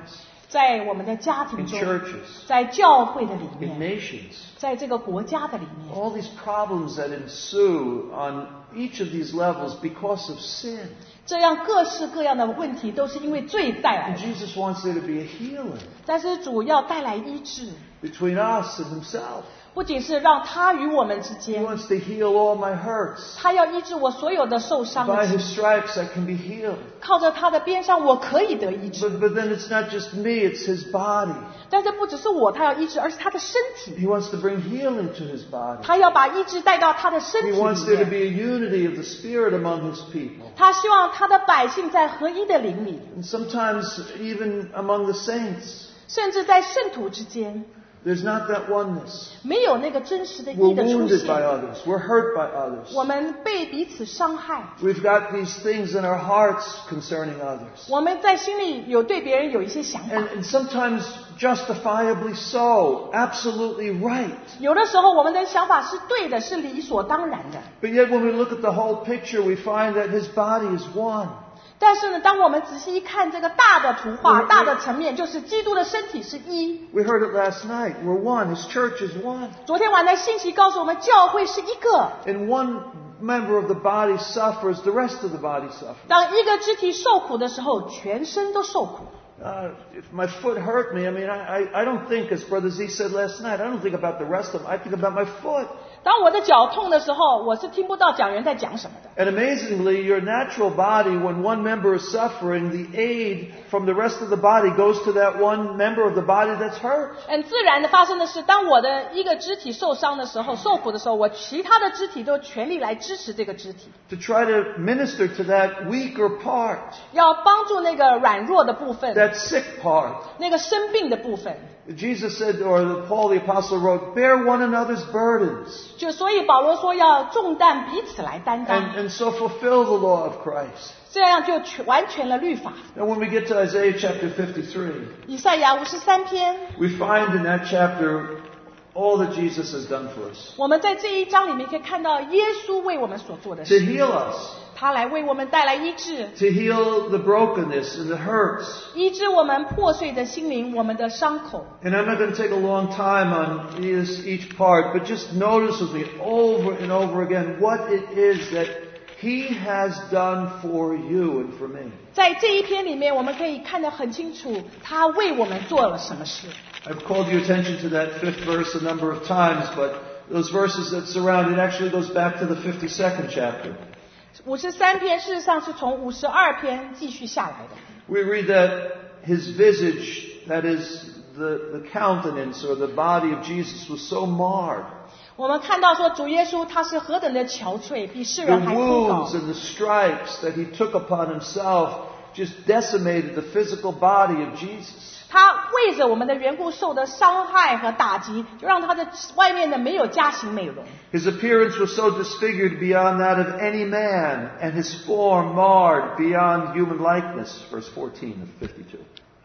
[SPEAKER 2] 在我们的家庭
[SPEAKER 1] in
[SPEAKER 2] 中，
[SPEAKER 1] churches,
[SPEAKER 2] 在教会的里
[SPEAKER 1] in
[SPEAKER 2] 面，
[SPEAKER 1] nations.
[SPEAKER 2] 在这个国家的里面，
[SPEAKER 1] All these problems that ensue on each of these levels because of sin.
[SPEAKER 2] 这样各式各样的问题都是因为罪带来
[SPEAKER 1] And
[SPEAKER 2] 的。
[SPEAKER 1] Jesus wants there to be a healing
[SPEAKER 2] 但是主要带来医治，
[SPEAKER 1] between us and himself.
[SPEAKER 2] 不仅是让他与我们之
[SPEAKER 1] He
[SPEAKER 2] 间，
[SPEAKER 1] wants to heal all my hurts.
[SPEAKER 2] 他要医治我所有的受伤
[SPEAKER 1] By
[SPEAKER 2] 的
[SPEAKER 1] his stripes I can be healed.
[SPEAKER 2] 靠着他的边上我可以得医治。
[SPEAKER 1] But, but then it's not just me, it's his body.
[SPEAKER 2] 但是不只是我他要医治，而是他的身体，
[SPEAKER 1] He wants to bring healing to his body.
[SPEAKER 2] 他要把医治带到他的身
[SPEAKER 1] He
[SPEAKER 2] 体
[SPEAKER 1] wants
[SPEAKER 2] 里
[SPEAKER 1] there to
[SPEAKER 2] 面。
[SPEAKER 1] be a unity of the Spirit among his people.
[SPEAKER 2] 他希望他的百姓在合一的灵里，
[SPEAKER 1] And sometimes even among the saints,
[SPEAKER 2] 甚至在圣徒之间，
[SPEAKER 1] there's not that oneness.
[SPEAKER 2] 没有那个真实的
[SPEAKER 1] We're
[SPEAKER 2] 义的出
[SPEAKER 1] wounded by
[SPEAKER 2] 现。
[SPEAKER 1] others. We're hurt by others.
[SPEAKER 2] 我们被彼此伤害，
[SPEAKER 1] We've got these things in our hearts concerning others.
[SPEAKER 2] 我们在心里有对别人有一些想法，
[SPEAKER 1] And, and sometimes justifiably so, absolutely right.
[SPEAKER 2] 有的时候我们的想法是对的，是理所当然的。
[SPEAKER 1] But yet when we look at the whole picture, we find that his body is one.
[SPEAKER 2] 但是呢，当我们仔细一看这个大的图画、
[SPEAKER 1] 嗯
[SPEAKER 2] 大的层面，就是基督的身体是一。
[SPEAKER 1] We heard it last night. We're one. His church is one.
[SPEAKER 2] 昨天晚上信息告诉我们，教会是一个。
[SPEAKER 1] And one member of the body suffers, the rest of the body suffers.
[SPEAKER 2] 当一个肢体受苦的时候，全身都受苦。
[SPEAKER 1] Uh, if my foot hurt me, I mean, I, I, I don't think, as Brother Z said last night, I don't think about the rest of them. I think about my foot.
[SPEAKER 2] 当我的脚痛的时候，我是听不到讲员在讲什么的。
[SPEAKER 1] And amazingly, your natural body, when one member is suffering, the aid from the rest of the body goes to that one member of the body that's hurt.
[SPEAKER 2] 嗯，自然的发生的是，当我的一个肢体受伤的时候、受苦的时候，我其他的肢体都全力来支持这个肢体，
[SPEAKER 1] To try to minister to that weaker part,
[SPEAKER 2] 要帮助那个软弱的部分，
[SPEAKER 1] that sick part.
[SPEAKER 2] 那个生病的部分。
[SPEAKER 1] Jesus said, or the, Paul the Apostle wrote, bear one another's burdens.
[SPEAKER 2] 就所以保罗说要重担彼此来担当，
[SPEAKER 1] And, and so fulfill the law of Christ.
[SPEAKER 2] 这样就全完全了律法。
[SPEAKER 1] Now when we get to Isaiah chapter fifty-three,
[SPEAKER 2] 以赛亚五十三篇，
[SPEAKER 1] we find in that chapter all that Jesus has done for us.
[SPEAKER 2] 我们在这一章里面可以看到耶稣为我们所做的
[SPEAKER 1] To
[SPEAKER 2] 事，
[SPEAKER 1] heal us.
[SPEAKER 2] 他来为我们带来医治，
[SPEAKER 1] To heal the brokenness and the hurts.
[SPEAKER 2] 医治我们破碎的心灵，我们的伤口。
[SPEAKER 1] And I'm not going to take a long time on each, each part, but just notice with me over and over again what it is that He has done for you and for me.
[SPEAKER 2] 在这一篇里面，我们可以看得很清楚，他为我们做了什么事。
[SPEAKER 1] I've called your attention to that fifth verse a number of times, but those verses that surround it actually goes back to the fifty-second chapter.
[SPEAKER 2] 五十三篇事实上是从五十二篇继续下来的。
[SPEAKER 1] We read that His visage, that is the, the countenance or the body of Jesus, was so marred.
[SPEAKER 2] 我们看到说，主耶稣他是何等的憔悴，比世
[SPEAKER 1] The
[SPEAKER 2] 人还枯槁
[SPEAKER 1] wounds。and the stripes that He took upon Himself just decimated the physical body of Jesus.
[SPEAKER 2] 他为着我们的缘故受的伤害和打击，就让他的外面的没有加型美容。
[SPEAKER 1] His appearance was so disfigured beyond that of any man, and His form marred beyond human likeness. Verse fourteen of fifty-two.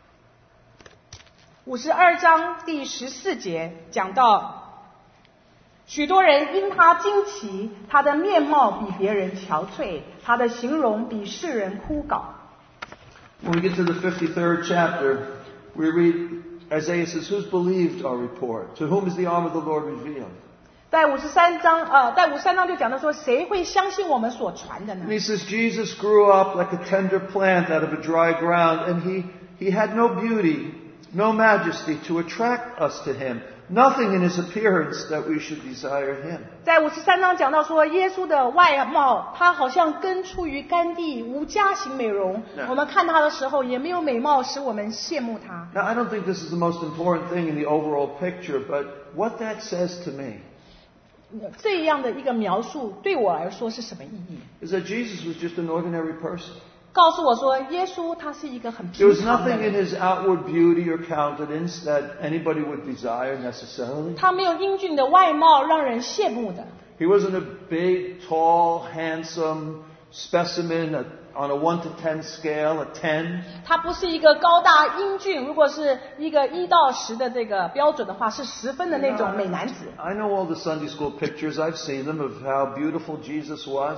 [SPEAKER 2] 五十二章第十四节讲到，许多人因他惊奇，他的面貌比别人憔悴，他的形容比世人枯槁。
[SPEAKER 1] When we get to the fifty-third chapter, we read, Isaiah says, who's believed our report? To whom is the arm of the Lord revealed?
[SPEAKER 2] 在五十三章，呃，在五十三章就讲到说，谁会相信我们所传的呢
[SPEAKER 1] And？he says, Jesus grew up like a tender plant out of a dry ground, and he, he had no beauty, no majesty to attract us to him. Nothing in his appearance that we should desire him.
[SPEAKER 2] 在五十三章讲到说，耶稣的外貌，他好像根出于干地，无加型美容。
[SPEAKER 1] Yeah.
[SPEAKER 2] 我们看他的时候，也没有美貌使我们羡慕他。
[SPEAKER 1] Now, I don't think this is the most important thing in the overall picture, but what that says to me
[SPEAKER 2] 这样的一个描述对我来说是什么意义？
[SPEAKER 1] is that Jesus was just an ordinary person.
[SPEAKER 2] 告诉我说，耶稣他是一个很
[SPEAKER 1] There
[SPEAKER 2] 平
[SPEAKER 1] was
[SPEAKER 2] 常的
[SPEAKER 1] nothing in
[SPEAKER 2] 人，
[SPEAKER 1] his outward beauty or countenance that anybody would desire necessarily.
[SPEAKER 2] 他没有英俊的外貌让人羡慕的。
[SPEAKER 1] He wasn't a big, tall, handsome specimen a, on a one to ten scale, a ten.
[SPEAKER 2] 他不是一个高大英俊，如果是一个一到十的这个标准的话，是十分的那种美男子。
[SPEAKER 1] I know all the Sunday school pictures. I've seen them of how beautiful Jesus was.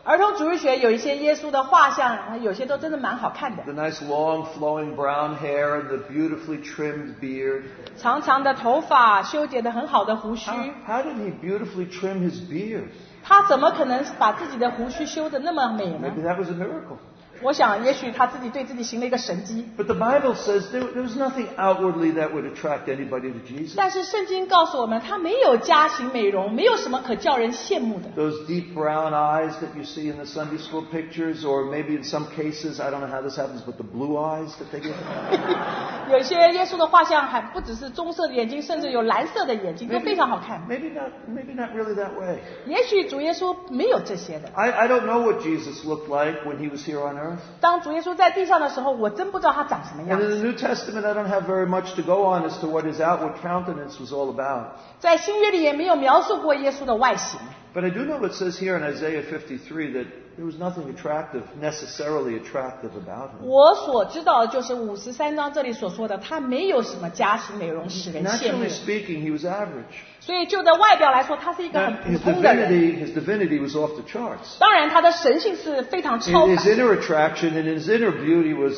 [SPEAKER 2] 儿童主日学有一些耶稣的画像，有些都真的蛮好看的。
[SPEAKER 1] The nice long flowing brown hair and the beautifully trimmed beard.
[SPEAKER 2] 长长的头发，修剪得很好的胡须。
[SPEAKER 1] How, how did he beautifully trim his beard?
[SPEAKER 2] 他怎么可能把自己的胡须修得那么美呢？
[SPEAKER 1] Maybe that was a miracle.
[SPEAKER 2] 我想，也许他自己对自己行了一个神迹。
[SPEAKER 1] But the Bible says there, there was nothing outwardly that would attract anybody to Jesus.
[SPEAKER 2] 但是圣经告诉我们，他没有加型美容，没有什么可叫人羡慕的。
[SPEAKER 1] Those deep brown eyes that you see in the Sunday school pictures, or maybe in some cases, I don't know how this happens, but the blue eyes that they give him.
[SPEAKER 2] 有些耶稣的画像还不只是棕色的眼睛，甚至有蓝色的眼睛，都非常好看。
[SPEAKER 1] Maybe not, maybe not really that way.
[SPEAKER 2] 也许主耶稣没有这些的。
[SPEAKER 1] I, I don't know what Jesus looked like when he was here on earth.
[SPEAKER 2] 当主耶稣在地上的时候，我真不知道他长什么样
[SPEAKER 1] And in
[SPEAKER 2] 子。
[SPEAKER 1] the New Testament, I don't have very much to go on as to what his outward countenance was all about.
[SPEAKER 2] 在新约里也没有描述过耶稣的外形。
[SPEAKER 1] But I do know it says here in Isaiah fifty-three that there was nothing attractive, necessarily attractive about him.
[SPEAKER 2] 我所知道的就是五十三章这里所说的，他没有什么加型美容使人羡慕
[SPEAKER 1] Naturally。speaking, he was average.
[SPEAKER 2] 所以就的外表来说，他是一个
[SPEAKER 1] Now,
[SPEAKER 2] 很普
[SPEAKER 1] his
[SPEAKER 2] 通的人。
[SPEAKER 1] divinity, his divinity was off the charts.
[SPEAKER 2] 当然，他的神性是非常超
[SPEAKER 1] His
[SPEAKER 2] 凡。
[SPEAKER 1] inner attraction and his inner beauty was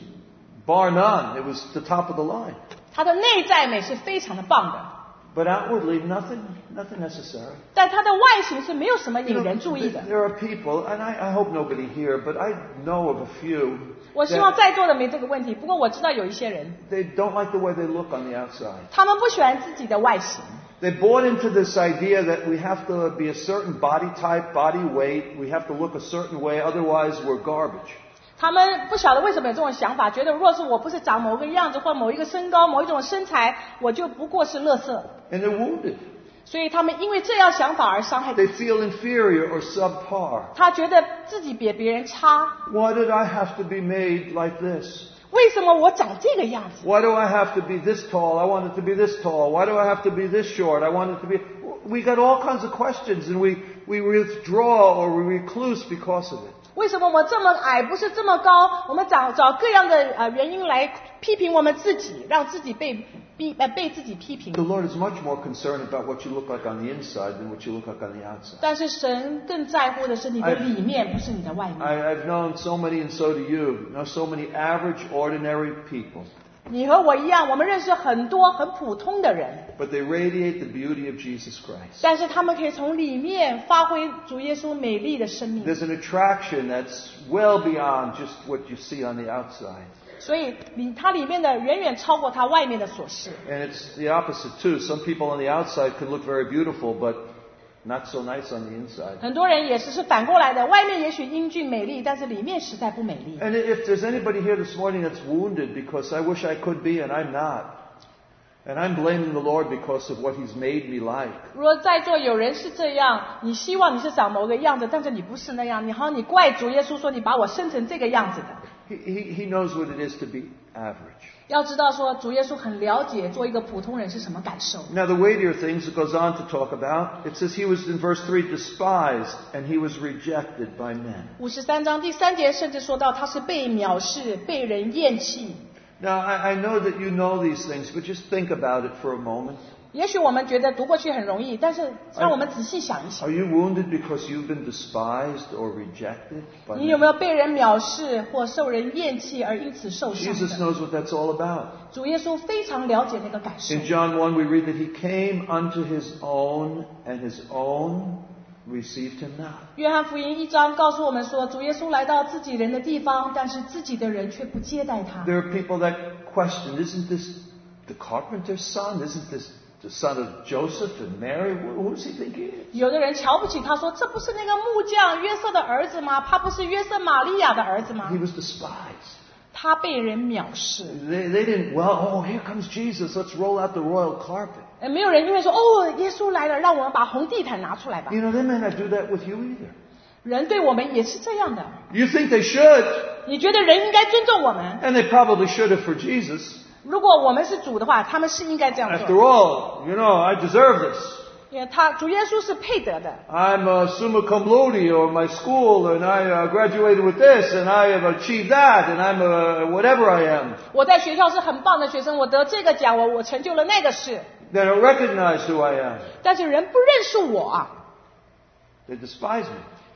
[SPEAKER 1] bar none. It was the top of the line.
[SPEAKER 2] 他的内在美是非常的棒的，
[SPEAKER 1] But outwardly, nothing, nothing necessary.
[SPEAKER 2] 但他的外形是没有什么
[SPEAKER 1] You
[SPEAKER 2] 引
[SPEAKER 1] know,
[SPEAKER 2] 人注意的
[SPEAKER 1] th-。there are people, and I, I hope nobody here, but I know of a few
[SPEAKER 2] 我希望
[SPEAKER 1] that
[SPEAKER 2] 在座的没这个问题，不过我知道有一些人，
[SPEAKER 1] they don't like the way they look on the outside.
[SPEAKER 2] 他们不喜欢自己的外形。
[SPEAKER 1] They bought into this idea that we have to be a certain body type, body weight, we have to look a certain way, otherwise we're garbage.
[SPEAKER 2] 他们不晓得为什么有这种想法，觉得若是我不是长某个样子或某一个身高、某一种身材，我就不过是垃圾。
[SPEAKER 1] And they're wounded.
[SPEAKER 2] 所以他们因为这样想法而伤害自
[SPEAKER 1] They
[SPEAKER 2] 己。
[SPEAKER 1] feel inferior or subpar.
[SPEAKER 2] 他觉得自己比别人差，
[SPEAKER 1] Why did I have to be made like this?
[SPEAKER 2] 为什么我长这个样子？
[SPEAKER 1] Why do I have to be this tall? I want it to be this tall. Why do I have to be this short? I want it to be... We got all kinds of questions and we, we withdraw or we recluse because of it.
[SPEAKER 2] 为什么我这么矮，不是这么高？我们找找各样的呃原因来批评我们自己，让自己被逼呃被自己批评
[SPEAKER 1] The。Lord is much more concerned about what you look like on the inside than what you look like on the outside.
[SPEAKER 2] 但是神更在乎的是你的里面，不是你的外面。
[SPEAKER 1] I, I've known so many, and so do you, know so many average, ordinary people.
[SPEAKER 2] 你和我一样，我们认识很多很普通的人，
[SPEAKER 1] But they radiate the beauty of Jesus Christ.
[SPEAKER 2] 但是他们可以从里面发挥主耶稣美丽的生命。
[SPEAKER 1] There's an attraction that's well beyond just what you see on the outside.
[SPEAKER 2] 所以里它里面的远远超过它外面的所示。
[SPEAKER 1] And it's the opposite too. Some people on the outside can look very beautiful, but not so nice on the inside.
[SPEAKER 2] 很多人也是是反过来的，外面也许英俊美丽，但是里面实在不美丽。
[SPEAKER 1] And if there's anybody here this morning that's wounded because I wish I could be and I'm not, and I'm blaming the Lord because of what He's made me like,
[SPEAKER 2] 如果在座有人是这样，你希望你是长某个样子，但是你不是那样，你好，你怪主耶稣说你把我生成这个样子的。
[SPEAKER 1] he, he, he knows what it is to be average.
[SPEAKER 2] 要知道说，主耶稣很了解做一个普通人是什么感受。
[SPEAKER 1] Now the weightier things it goes on to talk about, it says He was in verse three despised and He was rejected by men.
[SPEAKER 2] 五十三章第三节甚至说到他是被藐视、被人厌弃。
[SPEAKER 1] Now I, I know that you know these things, but just think about it for a moment.
[SPEAKER 2] 也许我们觉得读过去很容易，但是让我们仔细想一想，
[SPEAKER 1] Are you wounded because you've been despised or rejected by
[SPEAKER 2] 你有
[SPEAKER 1] men?
[SPEAKER 2] 没有被人藐视或受人厌弃而因此受伤
[SPEAKER 1] Jesus
[SPEAKER 2] 的？
[SPEAKER 1] knows what that's all about.
[SPEAKER 2] 主耶稣非常了解那个感受。
[SPEAKER 1] In John one we read that He came unto His own and His own received Him not.
[SPEAKER 2] 约翰福音一章告诉我们说，主耶稣来到自己人的地方，但是自己的人却不接待他。
[SPEAKER 1] There are people that question, isn't this the carpenter's son? Isn't this the son of Joseph and Mary? Who does He think He is?
[SPEAKER 2] 有的人瞧不起他，说这不是那个木匠约瑟的儿子吗？他不是约瑟玛利亚的儿子吗
[SPEAKER 1] He？was despised.
[SPEAKER 2] 他被人藐视。
[SPEAKER 1] They, they didn't, well, oh, here comes Jesus. Let's roll out the royal carpet.
[SPEAKER 2] 呃，没有人因为说哦，耶稣来了，让我们把红地毯拿出来吧。
[SPEAKER 1] You know, they may not do that with you either.
[SPEAKER 2] 人对我们也是这样的。
[SPEAKER 1] You think they should,
[SPEAKER 2] 你觉得人应该尊重我们？
[SPEAKER 1] and they probably should have for Jesus.
[SPEAKER 2] 如果我们是主的话，他们是应该这样
[SPEAKER 1] After
[SPEAKER 2] 做。
[SPEAKER 1] all, you know, I deserve this.
[SPEAKER 2] 因为他主耶稣是配得的。
[SPEAKER 1] I'm a summa cum laude or my school, and I uh, graduated with this, and I have achieved that, and I'm a whatever I am.
[SPEAKER 2] 我在学校是很棒的学生，我得这个奖，我我成就了那个事。
[SPEAKER 1] They don't recognize who I am.
[SPEAKER 2] 但是人不认识我啊，
[SPEAKER 1] They despise me.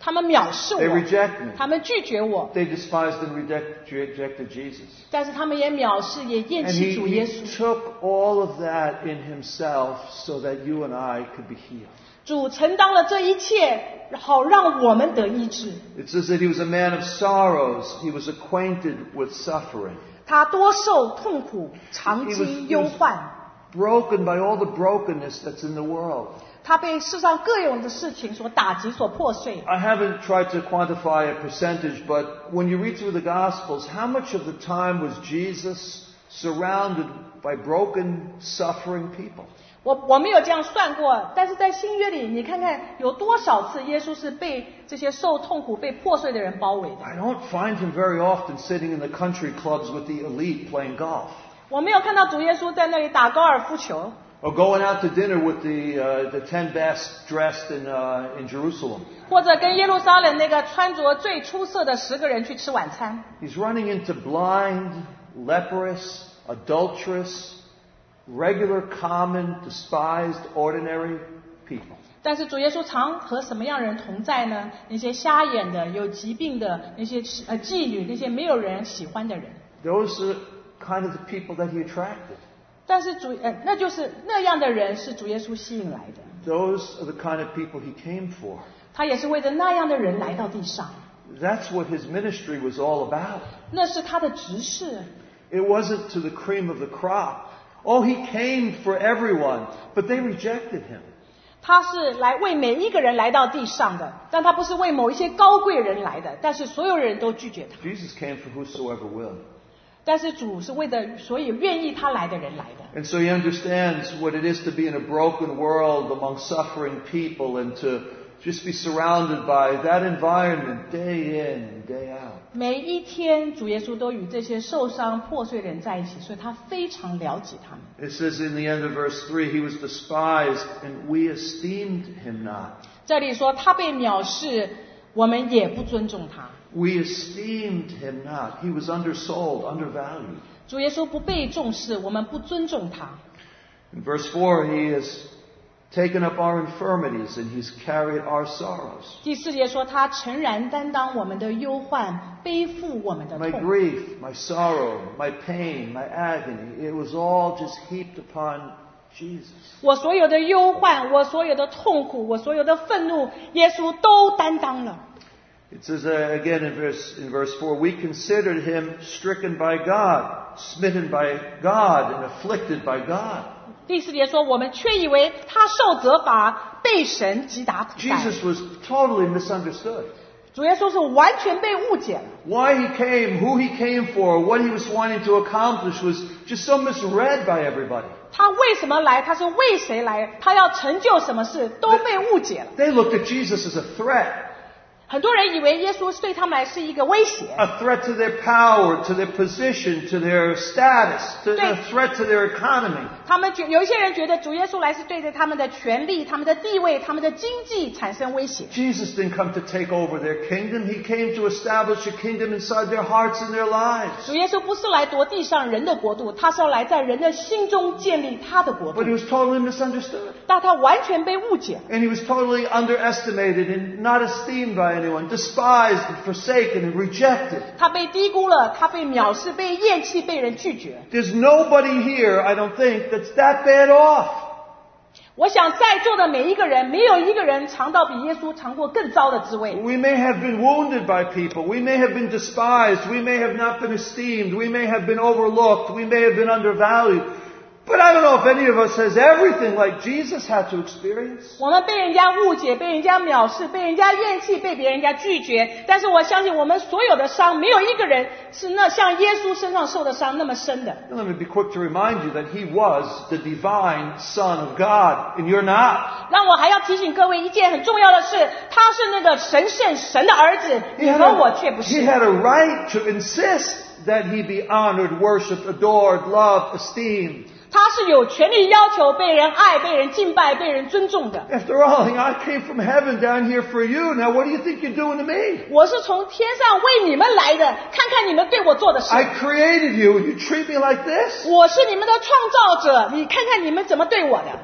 [SPEAKER 2] 他们藐视
[SPEAKER 1] They
[SPEAKER 2] 我，
[SPEAKER 1] reject me.
[SPEAKER 2] 他们拒绝我，
[SPEAKER 1] They despised and reject, rejected Jesus.
[SPEAKER 2] 但是他们也藐视，也厌
[SPEAKER 1] And
[SPEAKER 2] 弃
[SPEAKER 1] he,
[SPEAKER 2] 主耶
[SPEAKER 1] he
[SPEAKER 2] 稣。
[SPEAKER 1] took all of that in himself so that you and I could be healed.
[SPEAKER 2] 主承担了这一切，好让我们得医治。
[SPEAKER 1] It says that he was a man of sorrows. He was acquainted with suffering.
[SPEAKER 2] 他多受痛苦，常
[SPEAKER 1] He was,
[SPEAKER 2] 经
[SPEAKER 1] he
[SPEAKER 2] 忧
[SPEAKER 1] was
[SPEAKER 2] 患。
[SPEAKER 1] broken by all the brokenness that's in the world.
[SPEAKER 2] 他被世上各种的事情所打击、所破碎。
[SPEAKER 1] I haven't tried to quantify a percentage, but when you read through the Gospels, how much of the time was Jesus surrounded by broken, suffering people?
[SPEAKER 2] 我我没有这样算过，但是在新约里，你看看有多少次耶稣是被这些受痛苦、被破碎的人包围的。
[SPEAKER 1] I don't find him very often sitting in the country clubs with the elite playing golf,
[SPEAKER 2] 我没有看到主耶稣在那里打高尔夫球，
[SPEAKER 1] or going out to dinner with the uh, the ten best dressed in uh, in Jerusalem.
[SPEAKER 2] 或者跟耶路撒冷那个穿着最出色的十个人去吃晚餐。
[SPEAKER 1] He's running into blind, leprous, adulterous, regular, common, despised, ordinary people.
[SPEAKER 2] 但是主耶稣常和什么样人同在呢？那些瞎眼的、有疾病的、那些呃妓女、那些没有人喜欢的人。
[SPEAKER 1] Those are kind of the people that he attracted.
[SPEAKER 2] 但是主呃，那就是那样的人是主耶稣吸引来的，
[SPEAKER 1] Those are the kind of people he came for.
[SPEAKER 2] 他也是为着那样的人来到地上。
[SPEAKER 1] That's what his ministry was all about.
[SPEAKER 2] 那是他的职事。
[SPEAKER 1] It wasn't to the cream of the crop. Oh, he came for everyone, but they rejected him.
[SPEAKER 2] 他是来为每一个人来到地上的，但他不是为某一些高贵人来的，但是所有人都拒绝他。
[SPEAKER 1] Jesus came for whosoever will.
[SPEAKER 2] 但是主是为的所以愿意他来的人来的。
[SPEAKER 1] And so he understands what it is to be in a broken world among suffering people and to just be surrounded by that environment day in, day out.
[SPEAKER 2] 每一天，主耶稣都与这些受伤、破碎的人在一起，所以他非常了解他们。
[SPEAKER 1] It says in the end of verse three, he was despised and we esteemed him not.
[SPEAKER 2] 这里说他被藐视，我们也不尊重他。
[SPEAKER 1] We esteemed him not. He was undersold, undervalued.
[SPEAKER 2] 主耶稣不被重视，我们不尊重他。
[SPEAKER 1] In verse four, he has taken up our infirmities and he's carried our sorrows.
[SPEAKER 2] 第四节说他诚然担当我们的忧患，背负我们的
[SPEAKER 1] My
[SPEAKER 2] 痛。
[SPEAKER 1] grief, my sorrow, my pain, my agony, it was all just heaped upon Jesus.
[SPEAKER 2] 我所有的忧患，我所有的痛苦，我所有的愤怒，耶稣都担当了。
[SPEAKER 1] It says uh, again in verse, in verse four, we considered him stricken by God, smitten by God, and afflicted by God.
[SPEAKER 2] 第四节说，我们却以为他受责罚，被神击打苦待。
[SPEAKER 1] Jesus was totally misunderstood.
[SPEAKER 2] 主耶稣是完全被误解了。
[SPEAKER 1] Why he came, who he came for, what he was wanting to accomplish was just so misread by everybody.
[SPEAKER 2] 他为什么来？他是为谁来？他要成就什么事？都被误解了。
[SPEAKER 1] They looked at Jesus as a threat.
[SPEAKER 2] 很多人以为耶稣对他们来是一个威胁，
[SPEAKER 1] A threat to their power, to their position, to their status, to a threat to their economy.
[SPEAKER 2] 他们觉有一些人觉得主耶稣来是对着他们的权利、他们的地位、他们的经济产生威胁。
[SPEAKER 1] Jesus didn't come to take over their kingdom. He came to establish a kingdom inside their hearts and their lives.
[SPEAKER 2] 主耶稣不是来夺地上人的国度，他是要来在人的心中建立他的国度
[SPEAKER 1] But he。was totally misunderstood.
[SPEAKER 2] 但他完全被误解，
[SPEAKER 1] And he was totally underestimated and not esteemed by anyone, despised and forsaken and rejected.
[SPEAKER 2] 他被低估了，他被藐视、被厌弃、被人拒绝。
[SPEAKER 1] There's nobody here, I don't think, that's that bad off.
[SPEAKER 2] 我想在座的每一个人，没有一个人尝到比耶稣尝过更糟的滋味。
[SPEAKER 1] We may have been wounded by people. We may have been despised. We may have not been esteemed. We may have been overlooked. We may have been undervalued. But I don't know if any of us has everything like Jesus had to experience.
[SPEAKER 2] 我们被人家误解，被人家藐视，被人家厌弃，被别人家拒绝。但是我相信，我们所有的伤，没有一个人是那像耶稣身上受的伤那么深的。
[SPEAKER 1] And let me be quick to remind you that he was the divine Son of God, and you're not.
[SPEAKER 2] 让我还要提醒各位一件很重要的事，他是那个神圣神的儿子，
[SPEAKER 1] He
[SPEAKER 2] 你
[SPEAKER 1] had
[SPEAKER 2] 和我却
[SPEAKER 1] a,
[SPEAKER 2] 不
[SPEAKER 1] he
[SPEAKER 2] 是。
[SPEAKER 1] had a right to insist that he be honored, worshipped, adored, loved, esteemed.
[SPEAKER 2] 他是有权利要求被人爱、被人敬拜、被人尊重的。
[SPEAKER 1] After all, I came from heaven down here for you. Now what do you think you're doing to me?
[SPEAKER 2] 我是从天上为你们来的，看看你们对我做的事。
[SPEAKER 1] I created you and you treat me like this?
[SPEAKER 2] 我是你们的创造者，你看看你们怎么对我的。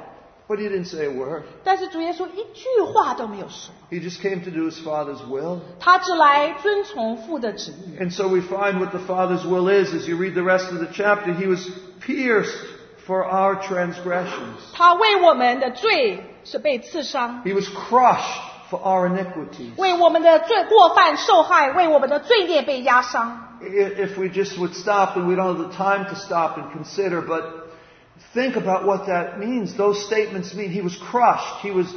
[SPEAKER 1] But he didn't say a word.
[SPEAKER 2] 但是主耶稣一句话都没有说，
[SPEAKER 1] He just came to do his Father's will.
[SPEAKER 2] 他只来遵从父的旨意。
[SPEAKER 1] And so we find what the Father's will is as you read the rest of the chapter. He was pierced for our transgressions.
[SPEAKER 2] 他为我们的罪是被刺伤，
[SPEAKER 1] He was crushed for our iniquities.
[SPEAKER 2] 为我们的罪过犯受害，为我们的罪孽被压伤。
[SPEAKER 1] If we just would stop, and we don't have the time to stop and consider, but think about what that means. Those statements mean he was crushed. He was,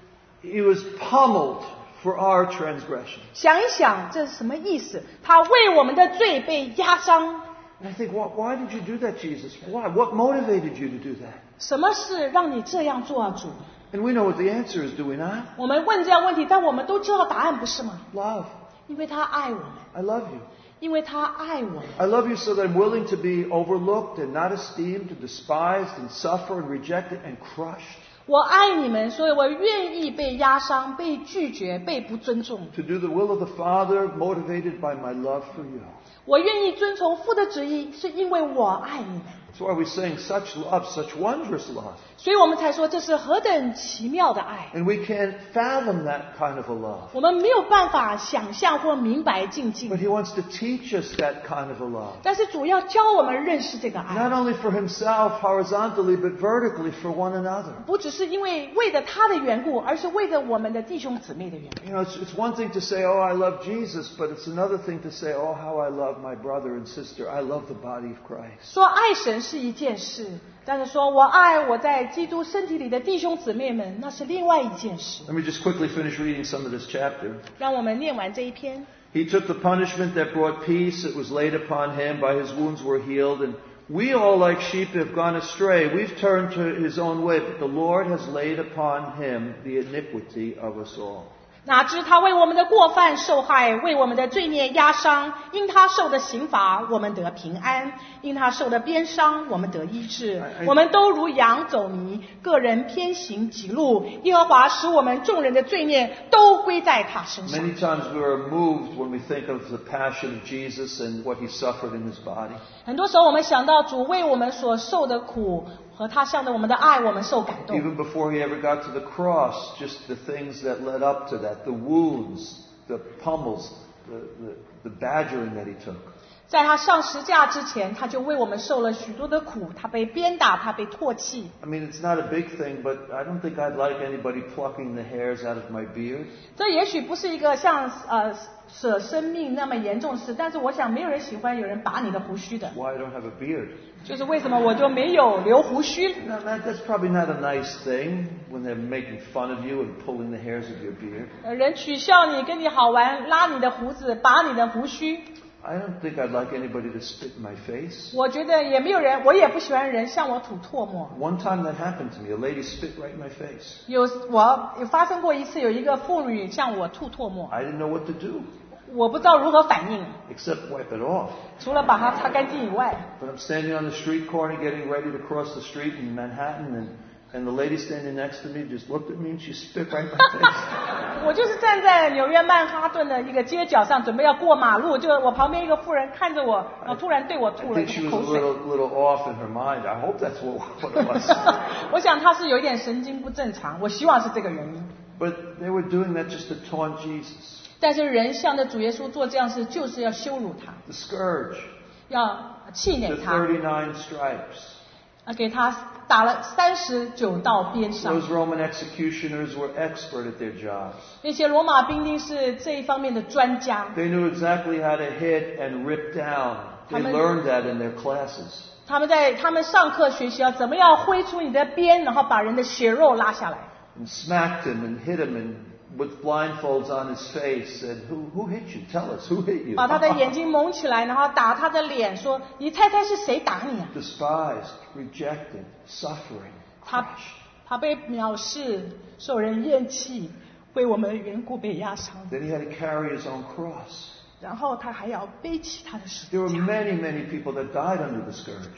[SPEAKER 1] he was pummeled for our transgressions.
[SPEAKER 2] 想一想，这是什么意思？他为我们的罪被压伤。
[SPEAKER 1] And I think, why, why did you do that, Jesus? Why? What motivated you to do that?
[SPEAKER 2] 什么事让你这样做啊，主？
[SPEAKER 1] And we know what the answer is, do we not?
[SPEAKER 2] 我们问这样问题，但我们都知道答案，不是吗？
[SPEAKER 1] Love.
[SPEAKER 2] 因为他爱我们，
[SPEAKER 1] I love you.
[SPEAKER 2] 因为他爱我们。
[SPEAKER 1] I love you so that I'm willing to be overlooked and not esteemed and despised and suffer and rejected and crushed.
[SPEAKER 2] 我爱你们，所以我愿意被压伤、被拒绝、被不尊重。
[SPEAKER 1] To do the will of the Father, motivated by my love for you.
[SPEAKER 2] 我愿意遵从父的旨意，是因为我爱你们。
[SPEAKER 1] That's why we sing such love, such wondrous love.
[SPEAKER 2] 所以我们才说这是何等奇妙的爱。
[SPEAKER 1] And we can't fathom that kind of a love.
[SPEAKER 2] 我们没有办法想象或明白尽尽，
[SPEAKER 1] But He wants to teach us that kind of a love.
[SPEAKER 2] 但是主要教我们认识这个爱，
[SPEAKER 1] Not only for Himself horizontally, but vertically for one another.
[SPEAKER 2] 不只是因为为了他的缘故，而是为了我们的弟兄姊妹的缘故。
[SPEAKER 1] You know, it's, it's one thing to say, oh, I love Jesus, but it's another thing to say, oh, how I love my brother and sister. I love the body of Christ.
[SPEAKER 2] 说爱神是一件事，但是说我爱我在基督身体里的弟兄姊妹们，那是另外一件事。
[SPEAKER 1] Let me just quickly finish reading some of this chapter.
[SPEAKER 2] 让我们念完这一篇。
[SPEAKER 1] He took the punishment that brought peace. It was laid upon Him. By His wounds we're healed. And we all like sheep have gone astray. We've turned to His own way. But the Lord has laid upon Him the iniquity of us all.
[SPEAKER 2] 哪知他为我们的过犯受害，为我们的罪孽压伤，因他受的刑罚，我们得平安；因他受的鞭伤，我们得医治。我们都如羊走迷，个人偏行己路。耶和华使我们众人的罪孽都归在他身上。
[SPEAKER 1] Many times we are moved when we think of the passion of Jesus and what He suffered in His body.
[SPEAKER 2] 很多时候我们想到主为我们所受的苦和他向着我们的爱，我们受感动。
[SPEAKER 1] Even before He ever got to the cross, just the things that led up to that, the wounds, the pummels, the, the, the badgering that He took.
[SPEAKER 2] 在他上十架之前，他就为我们受了许多的苦，他被鞭打，他被唾弃。
[SPEAKER 1] I mean, it's not a big thing, but I don't think I'd like anybody plucking the hairs out of my beard.
[SPEAKER 2] 这也许不是一个像呃舍生命那么严重的事，但是我想没有人喜欢有人拔你的胡须的。
[SPEAKER 1] Why I don't have a beard?
[SPEAKER 2] 就是为什么我就没有留胡须？
[SPEAKER 1] No, that, that's probably not a nice thing when they're making fun of you and pulling the hairs of your beard.
[SPEAKER 2] 呃人取笑你，跟你好玩，拉你的胡子，拔你的胡须。
[SPEAKER 1] I don't think I'd like anybody to spit in my face.
[SPEAKER 2] 我觉得也没有人，我也不喜欢人向我吐唾沫。
[SPEAKER 1] One time that happened to me. A lady spit right in my face.
[SPEAKER 2] 有我有发生过一次，有一个妇女向我吐唾沫，
[SPEAKER 1] I didn't know what to do
[SPEAKER 2] 我不知道如何反应，
[SPEAKER 1] except wipe it off.
[SPEAKER 2] 除了把它擦干净以外。
[SPEAKER 1] But I'm standing on the street corner getting ready to cross the street in Manhattan, and, and the lady standing next to me just looked at me and she spit right in my face.
[SPEAKER 2] 我就是站在纽约曼哈顿的一个街角上，准备要过马路，就我旁边一个妇人看着我，然后突然对我
[SPEAKER 1] I
[SPEAKER 2] 吐了
[SPEAKER 1] think she
[SPEAKER 2] 一
[SPEAKER 1] was
[SPEAKER 2] 口
[SPEAKER 1] a
[SPEAKER 2] 水。
[SPEAKER 1] little, little off in her mind. I hope that's what, what it was.
[SPEAKER 2] 我想他是有一点神经不正常，我希望是这个原因。
[SPEAKER 1] But they were doing that just to taunt Jesus.
[SPEAKER 2] 但是人向着主耶稣做这样事，就是要羞辱他，
[SPEAKER 1] The scourge,
[SPEAKER 2] 要气馁
[SPEAKER 1] the
[SPEAKER 2] 他，
[SPEAKER 1] thirty-nine stripes.
[SPEAKER 2] 啊，给他打了三十九道鞭伤。
[SPEAKER 1] Those Roman executioners were expert at their jobs.
[SPEAKER 2] 那些罗马兵丁是这一方面的专家，
[SPEAKER 1] They knew exactly how to hit and rip down. They
[SPEAKER 2] How many-
[SPEAKER 1] learned that in their classes.
[SPEAKER 2] 他们在他们上课学习要怎么样挥出你的鞭，然后把人的血肉拉下来。
[SPEAKER 1] And smacked him and hit him and with blindfolds on his face said, who, who hit you? Tell us, who hit you?
[SPEAKER 2] 把他的眼睛蒙起来，然后打他的脸，说：“你猜猜是谁打你啊
[SPEAKER 1] Despised, rejected, suffering,
[SPEAKER 2] 他
[SPEAKER 1] crushed.？”
[SPEAKER 2] 他被藐视，受人厌弃，为我们的缘故被压伤，
[SPEAKER 1] Then he had to carry his own cross.
[SPEAKER 2] 然后他还要背起他的十字
[SPEAKER 1] There were
[SPEAKER 2] 架。
[SPEAKER 1] many, many people that died under the scourge.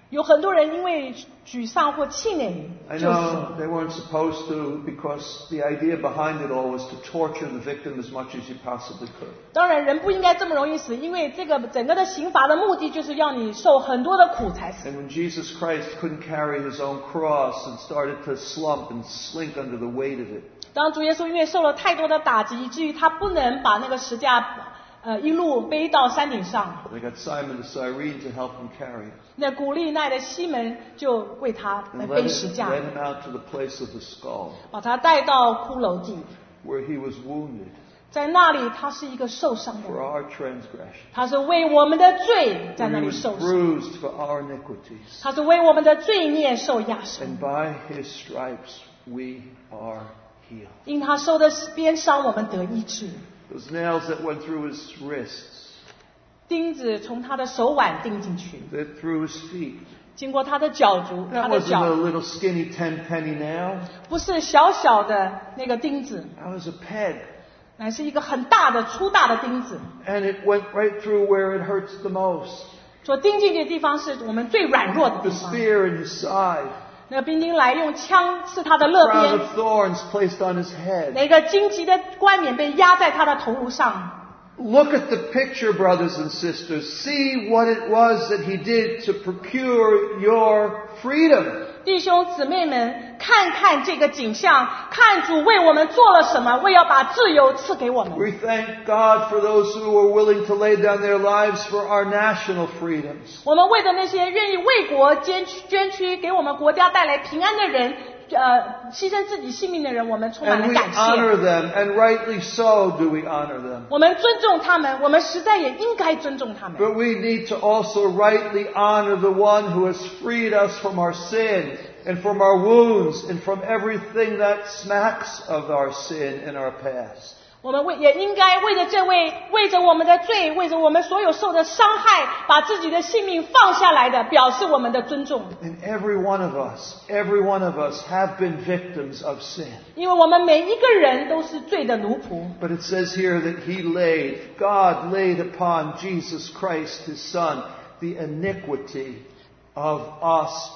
[SPEAKER 2] 有很多人因为沮丧或气馁
[SPEAKER 1] I
[SPEAKER 2] 就死
[SPEAKER 1] know
[SPEAKER 2] 了。
[SPEAKER 1] they weren't supposed to because the idea behind it all was to torture the victim as much as you possibly could.
[SPEAKER 2] 当然，人不应该这么容易死，因为这个整个的刑罚的目的就是要你受很多的苦才死。
[SPEAKER 1] And when Jesus Christ couldn't carry his own cross and started to slump and slink under the weight of it,
[SPEAKER 2] 当主耶稣因为受了太多的打击，以至于他不能把那个石架呃一路背到山顶上，
[SPEAKER 1] they got Simon the Cyrene to help him carry it.
[SPEAKER 2] 那古利奈的西门就为他来
[SPEAKER 1] And led
[SPEAKER 2] 背
[SPEAKER 1] him,
[SPEAKER 2] 石架，
[SPEAKER 1] led him out to the place of the skull
[SPEAKER 2] 把他带到骷髅地，
[SPEAKER 1] where he was wounded
[SPEAKER 2] 在那里他是一个受伤的
[SPEAKER 1] for
[SPEAKER 2] 人，
[SPEAKER 1] our transgression.
[SPEAKER 2] 他是为我们的罪在
[SPEAKER 1] Where
[SPEAKER 2] 那
[SPEAKER 1] he
[SPEAKER 2] 里
[SPEAKER 1] was
[SPEAKER 2] 受伤，
[SPEAKER 1] bruised for our iniquities.
[SPEAKER 2] 他是为我们的罪孽受压伤，
[SPEAKER 1] And by his stripes we are healed.
[SPEAKER 2] 因他受的鞭伤，我们得医治。
[SPEAKER 1] Those nails that went through his wrists,
[SPEAKER 2] 钉子从他的手腕钉进去，
[SPEAKER 1] that through his feet.
[SPEAKER 2] 经过他的脚足，他
[SPEAKER 1] That
[SPEAKER 2] 的
[SPEAKER 1] wasn't a
[SPEAKER 2] 脚
[SPEAKER 1] little skinny ten penny nail.
[SPEAKER 2] 不是小小的那个钉子，
[SPEAKER 1] That was a peg.
[SPEAKER 2] 乃是一个很大的粗大的钉子。
[SPEAKER 1] And it went right through where it hurts the most.
[SPEAKER 2] 所钉进去的地方是我们最软弱的
[SPEAKER 1] The
[SPEAKER 2] 地方。
[SPEAKER 1] spear in his side.
[SPEAKER 2] 那个兵丁来用枪刺他的肋
[SPEAKER 1] Crown
[SPEAKER 2] 边，
[SPEAKER 1] of thorns placed on his head.
[SPEAKER 2] 那个荆棘的冠冕被压在他的头颅上。
[SPEAKER 1] Look at the picture, brothers and sisters. See what it was that he did to procure your freedom.
[SPEAKER 2] 弟兄姊妹们，看看这个景象，看主为我们做了什么，为要把自由赐给我们。
[SPEAKER 1] We thank God for those who were willing to lay down their lives for our national freedoms.
[SPEAKER 2] 我们为着那些愿意为国捐躯捐躯，给我们国家带来平安的人，呃，牺牲自己性命的人，我们充满
[SPEAKER 1] And
[SPEAKER 2] 了
[SPEAKER 1] we
[SPEAKER 2] 感
[SPEAKER 1] honor
[SPEAKER 2] 谢。
[SPEAKER 1] them, and rightly so do we honor them.
[SPEAKER 2] 我们尊重他们，我们实在也应该尊重他们。
[SPEAKER 1] But we need to also rightly honor the one who has freed us from our sin and from our wounds and from everything that smacks of our sin in our past.
[SPEAKER 2] 我们为也应该为着这位为着我们的罪，为着我们所有受的伤害，把自己的性命放下来的，表示我们的尊重。
[SPEAKER 1] And every one of us, every one of us have been victims of sin.
[SPEAKER 2] 因为我们每一个人都是罪的奴仆。
[SPEAKER 1] But it says here that he laid, God laid upon Jesus Christ, his son, the iniquity of us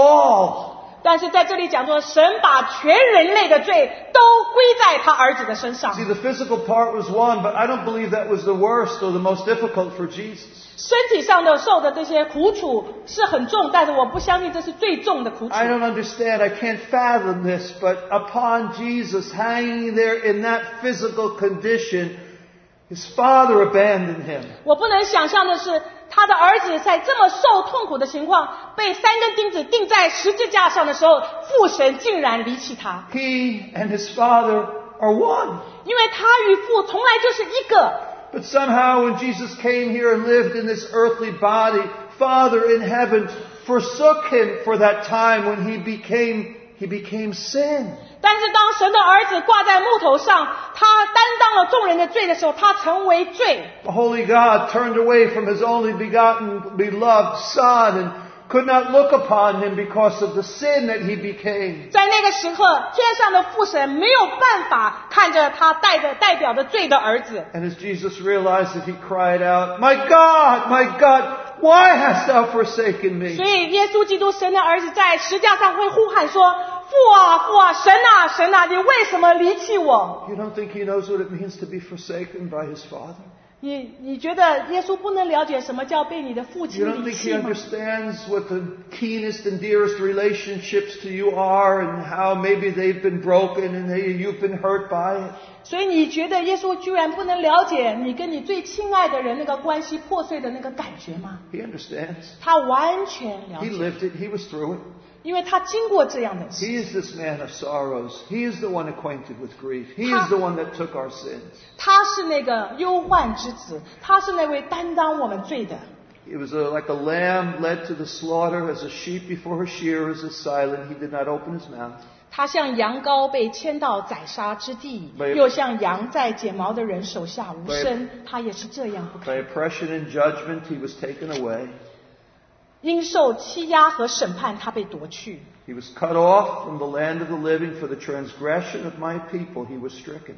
[SPEAKER 1] all.
[SPEAKER 2] 但是在这里讲说，神把全人类的罪都归在他儿子的身上。
[SPEAKER 1] See, the physical part was one, but I don't believe that was the worst or the most difficult for Jesus.
[SPEAKER 2] 身体上的受的这些苦楚是很重，但是我不相信这是最重的苦楚。
[SPEAKER 1] I don't understand, I can't fathom this, but upon Jesus hanging there in that physical condition, his father abandoned him.
[SPEAKER 2] 我不能想象的是，他的儿子在这么受痛苦的情况，被三根钉子钉在十字架上的时候，父神竟然离弃他，
[SPEAKER 1] He and his father are one.
[SPEAKER 2] 因为他与父从来就是一个。
[SPEAKER 1] But somehow when Jesus came here and lived in this earthly body, Father in heaven forsook him for that time when he became, he became sin.
[SPEAKER 2] 但是当神的儿子挂在木头上，他担当了众人的罪的时候，他成为罪。
[SPEAKER 1] The Holy God turned away from his only begotten, beloved Son and could not look upon him because of the sin that he became.
[SPEAKER 2] 在那个时刻，天上的父神没有办法看着他带着代表着罪的儿子。
[SPEAKER 1] And as Jesus realized it, he cried out, My God, my God, why hast thou forsaken me?
[SPEAKER 2] 所以耶稣基督神的儿子在石架上会呼喊说：父啊父啊，神啊神啊，你为什么离弃我？
[SPEAKER 1] You don't think he knows what it means to be forsaken by his Father?
[SPEAKER 2] 你你觉得耶稣不能了解什么叫被你的父
[SPEAKER 1] You
[SPEAKER 2] 亲
[SPEAKER 1] don't
[SPEAKER 2] 离
[SPEAKER 1] think he
[SPEAKER 2] 弃吗？
[SPEAKER 1] understands what the keenest and dearest relationships to you are and how maybe they've been broken and they, you've been hurt by it?
[SPEAKER 2] 所以你觉得耶稣居然不能了解你跟你最亲爱的人那个关系破碎的那个感觉吗？
[SPEAKER 1] He understands.
[SPEAKER 2] 他完全了
[SPEAKER 1] He
[SPEAKER 2] 解，
[SPEAKER 1] lived it. He was through it.
[SPEAKER 2] 因为他经过这样的事。
[SPEAKER 1] He is this man of sorrows. He is the one acquainted with grief. He is the one that took our sins.
[SPEAKER 2] 他是那个忧患之子，他是那位担当我们罪的。
[SPEAKER 1] He was a, like a lamb led to the slaughter, as a sheep before her shearers is silent. He did not open his mouth.
[SPEAKER 2] 他像羊羔被牵到宰杀之地，
[SPEAKER 1] 没有
[SPEAKER 2] 又像羊在剪毛的人手下无声，他也是这样不
[SPEAKER 1] By
[SPEAKER 2] 堪。
[SPEAKER 1] oppression and judgment, he was taken away.
[SPEAKER 2] 因受欺压和审判，他被夺去。
[SPEAKER 1] He was cut off from the land of the living. For the transgression of my people, he was stricken.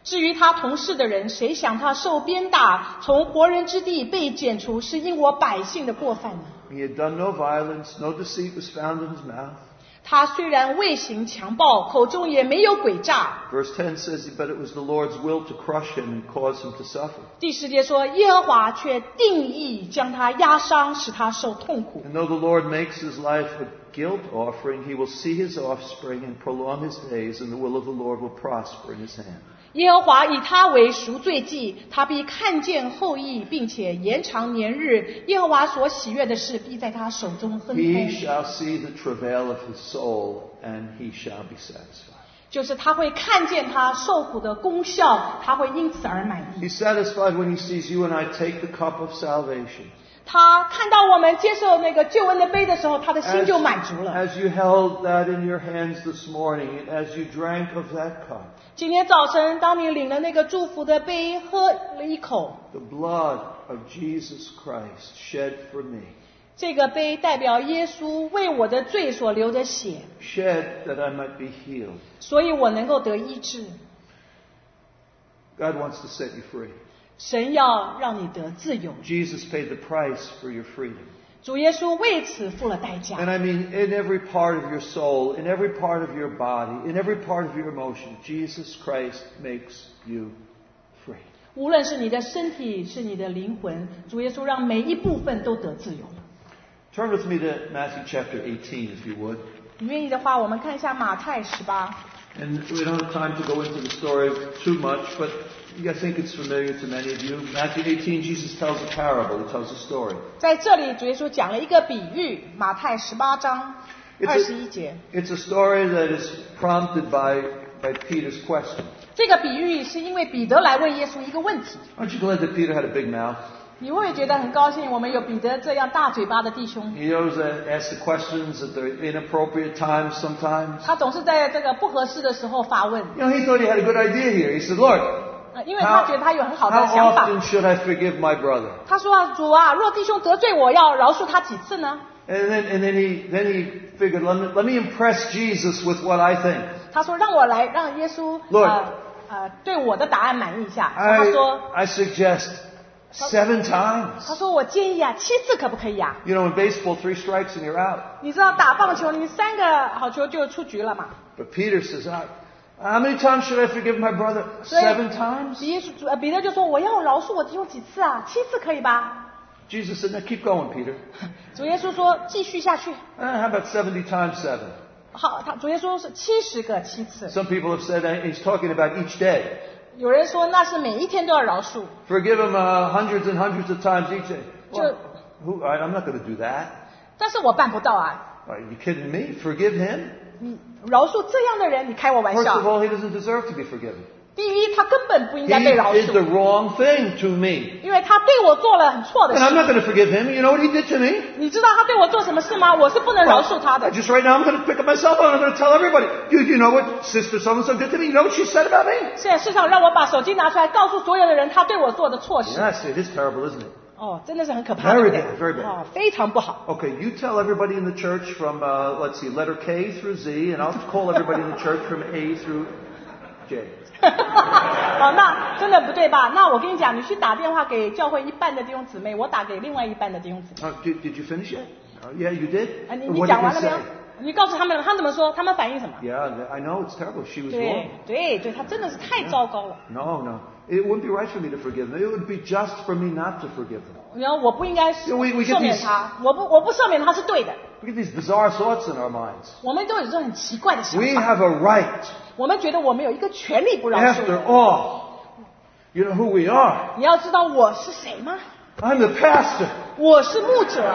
[SPEAKER 2] 至于他同事的人，谁想他受鞭打，从活人之地被剪除，是因我百姓的过犯呢？
[SPEAKER 1] He had done no violence, no deceit was found in his mouth.
[SPEAKER 2] 他虽然未行强暴，口中也没有诡诈。
[SPEAKER 1] Verse ten says, but it was the Lord's will to crush him and cause him to suffer.
[SPEAKER 2] 第十节说，耶和华却定义将他压伤，使他受痛苦。
[SPEAKER 1] And though the Lord makes his life a guilt offering, he will see his offspring and prolong his days, and the will of the Lord will prosper in his hand.
[SPEAKER 2] 耶和华以他为赎罪祭，他必看见后裔，并且延长年日。耶和华所喜悦的事，必在他手中亨通。
[SPEAKER 1] He shall see the travail of his soul, and he shall be satisfied.
[SPEAKER 2] 就是他会看见他受苦的功效，他会因此而满意。
[SPEAKER 1] He's satisfied when he sees you and I take the cup of salvation.
[SPEAKER 2] 他看到我们接受那个救恩的杯的时候，他的心就满足了。
[SPEAKER 1] As you held that in your hands this morning, and as you drank of that cup,
[SPEAKER 2] 今天早晨，当你领了那个祝福的杯，喝了一口，
[SPEAKER 1] the blood of Jesus Christ shed for me,
[SPEAKER 2] 这个杯代表耶稣为我的罪所流的血，
[SPEAKER 1] shed that I might be healed.
[SPEAKER 2] 所以我能够得医治。
[SPEAKER 1] God wants to set you free.
[SPEAKER 2] 神要让你得自由，
[SPEAKER 1] Jesus paid the price for your freedom.
[SPEAKER 2] 主耶稣为此付了代价。
[SPEAKER 1] And I mean, in every part of your soul, in every part of your body, in every part of your emotion, Jesus Christ makes you free.
[SPEAKER 2] 无论是你的身体，是你的灵魂，主耶稣让每一部分都得自由。
[SPEAKER 1] Turn with me to Matthew chapter eighteen, if you would.
[SPEAKER 2] 你愿意的话，我们看一下马太十八。
[SPEAKER 1] And we don't have time to go into the story too much, but I think it's familiar to many of you. Matthew eighteen, Jesus tells a parable. He tells a story.
[SPEAKER 2] 在这里，主耶稣讲了一个比喻，马太十八章
[SPEAKER 1] It's
[SPEAKER 2] 二十一
[SPEAKER 1] a,
[SPEAKER 2] 节。
[SPEAKER 1] it's a story that is prompted by, by Peter's question.
[SPEAKER 2] 这个比喻是因为彼得来问耶稣一个问题。
[SPEAKER 1] Aren't you glad that Peter had a big mouth?
[SPEAKER 2] 你会不会觉得很高兴，我们有彼得这样大嘴巴的弟兄？
[SPEAKER 1] He always asks the questions at the inappropriate times sometimes.
[SPEAKER 2] 他总是在这个不合适的时候发问，
[SPEAKER 1] You know, he thought he had a good idea here. He said, Lord,
[SPEAKER 2] 呃因为他觉得他有很好的
[SPEAKER 1] how
[SPEAKER 2] 想法。
[SPEAKER 1] often should I forgive my brother?
[SPEAKER 2] 他说啊，主啊，若弟兄得罪我，要饶恕他几次呢？
[SPEAKER 1] And then, and then he, then he figured, let me, let me impress Jesus with what I think.
[SPEAKER 2] 他说让我来让耶稣
[SPEAKER 1] Lord
[SPEAKER 2] 呃呃对我的答案满意一下。他说
[SPEAKER 1] I, I suggest seven
[SPEAKER 2] 他
[SPEAKER 1] times.
[SPEAKER 2] 说我建议啊，七次可不可以啊？
[SPEAKER 1] You know, in baseball, three strikes and you're out.
[SPEAKER 2] 你知道打棒球，你三个好球就出局了嘛？
[SPEAKER 1] But Peter says, "I- how many times should I forgive my brother?
[SPEAKER 2] 所以
[SPEAKER 1] Seven times?
[SPEAKER 2] 耶稣呃彼得就说我要饶恕我弟兄几次啊？七次可以吧？
[SPEAKER 1] Jesus said, now keep going, Peter.
[SPEAKER 2] 主耶稣说继续下去。
[SPEAKER 1] Uh, how about seventy times seven?
[SPEAKER 2] 好，他主耶稣是七十个七次。
[SPEAKER 1] Some people have said uh, he's talking about each day.
[SPEAKER 2] 有人说那是每一天都要饶恕。
[SPEAKER 1] Forgive him uh, hundreds and hundreds of times each day. Well,
[SPEAKER 2] So-
[SPEAKER 1] who, I, I'm not going to do that.
[SPEAKER 2] 但是我办不到啊！
[SPEAKER 1] Are you kidding me? Forgive him?
[SPEAKER 2] 你饶恕这样的人，你开我玩
[SPEAKER 1] First of
[SPEAKER 2] 笑。
[SPEAKER 1] all, he doesn't deserve to be forgiven.
[SPEAKER 2] 第一，他根本不应
[SPEAKER 1] He
[SPEAKER 2] 该被饶
[SPEAKER 1] did the
[SPEAKER 2] 恕，
[SPEAKER 1] wrong thing to me.
[SPEAKER 2] 因为他对我做了很错的
[SPEAKER 1] And I'm
[SPEAKER 2] 事。
[SPEAKER 1] not going to forgive him. You know what he did to me?
[SPEAKER 2] 你知道他对我做什么事吗？我是不能饶恕他
[SPEAKER 1] I
[SPEAKER 2] 的。
[SPEAKER 1] just right now I'm going to pick up my cell phone and I'm going to tell everybody. You, you know what Sister so-and-so did to me? You know what she said about me?
[SPEAKER 2] 现在市场让我把手机拿出来，告诉所有的人他对我做的错事。
[SPEAKER 1] Yes, it is terrible, isn't it?
[SPEAKER 2] 哦，真的是很可怕，
[SPEAKER 1] Very
[SPEAKER 2] 对不对
[SPEAKER 1] bad, very bad.
[SPEAKER 2] 哦，非常不好。
[SPEAKER 1] Okay, you tell everybody in the church from, uh, let's see, letter K through Z, and I'll call everybody in the church from A through J.
[SPEAKER 2] 哦，那真的不对吧？那我跟你讲，你去打电话给教会一半的弟兄姊妹，我打给另外一半的弟兄姊妹。
[SPEAKER 1] Uh, did, did you finish it? Uh, yeah, you did?
[SPEAKER 2] 啊，你你
[SPEAKER 1] What
[SPEAKER 2] 讲
[SPEAKER 1] did
[SPEAKER 2] 完
[SPEAKER 1] they
[SPEAKER 2] 了没有
[SPEAKER 1] say?？
[SPEAKER 2] 你告诉他们，他们怎么说？他们反应什么？
[SPEAKER 1] Yeah, I know it's terrible. She was
[SPEAKER 2] 对
[SPEAKER 1] wrong.
[SPEAKER 2] 对对，他真的是太糟糕了。
[SPEAKER 1] No, no. It wouldn't be right for me to forgive them. It would be just for me not to forgive them.
[SPEAKER 2] 然后我不应该
[SPEAKER 1] Yeah, we- we get
[SPEAKER 2] 赦免
[SPEAKER 1] these-
[SPEAKER 2] 他，我不我不赦免他是对的。
[SPEAKER 1] We get these bizarre thoughts in our minds.
[SPEAKER 2] 我们都有这种很奇怪的想
[SPEAKER 1] We
[SPEAKER 2] 法，
[SPEAKER 1] have a right.
[SPEAKER 2] 我们觉得我们有一个权利不饶恕
[SPEAKER 1] After
[SPEAKER 2] 人。
[SPEAKER 1] all, you know who we are.
[SPEAKER 2] 你要知道我是谁吗？
[SPEAKER 1] I'm the pastor.
[SPEAKER 2] 我是牧者，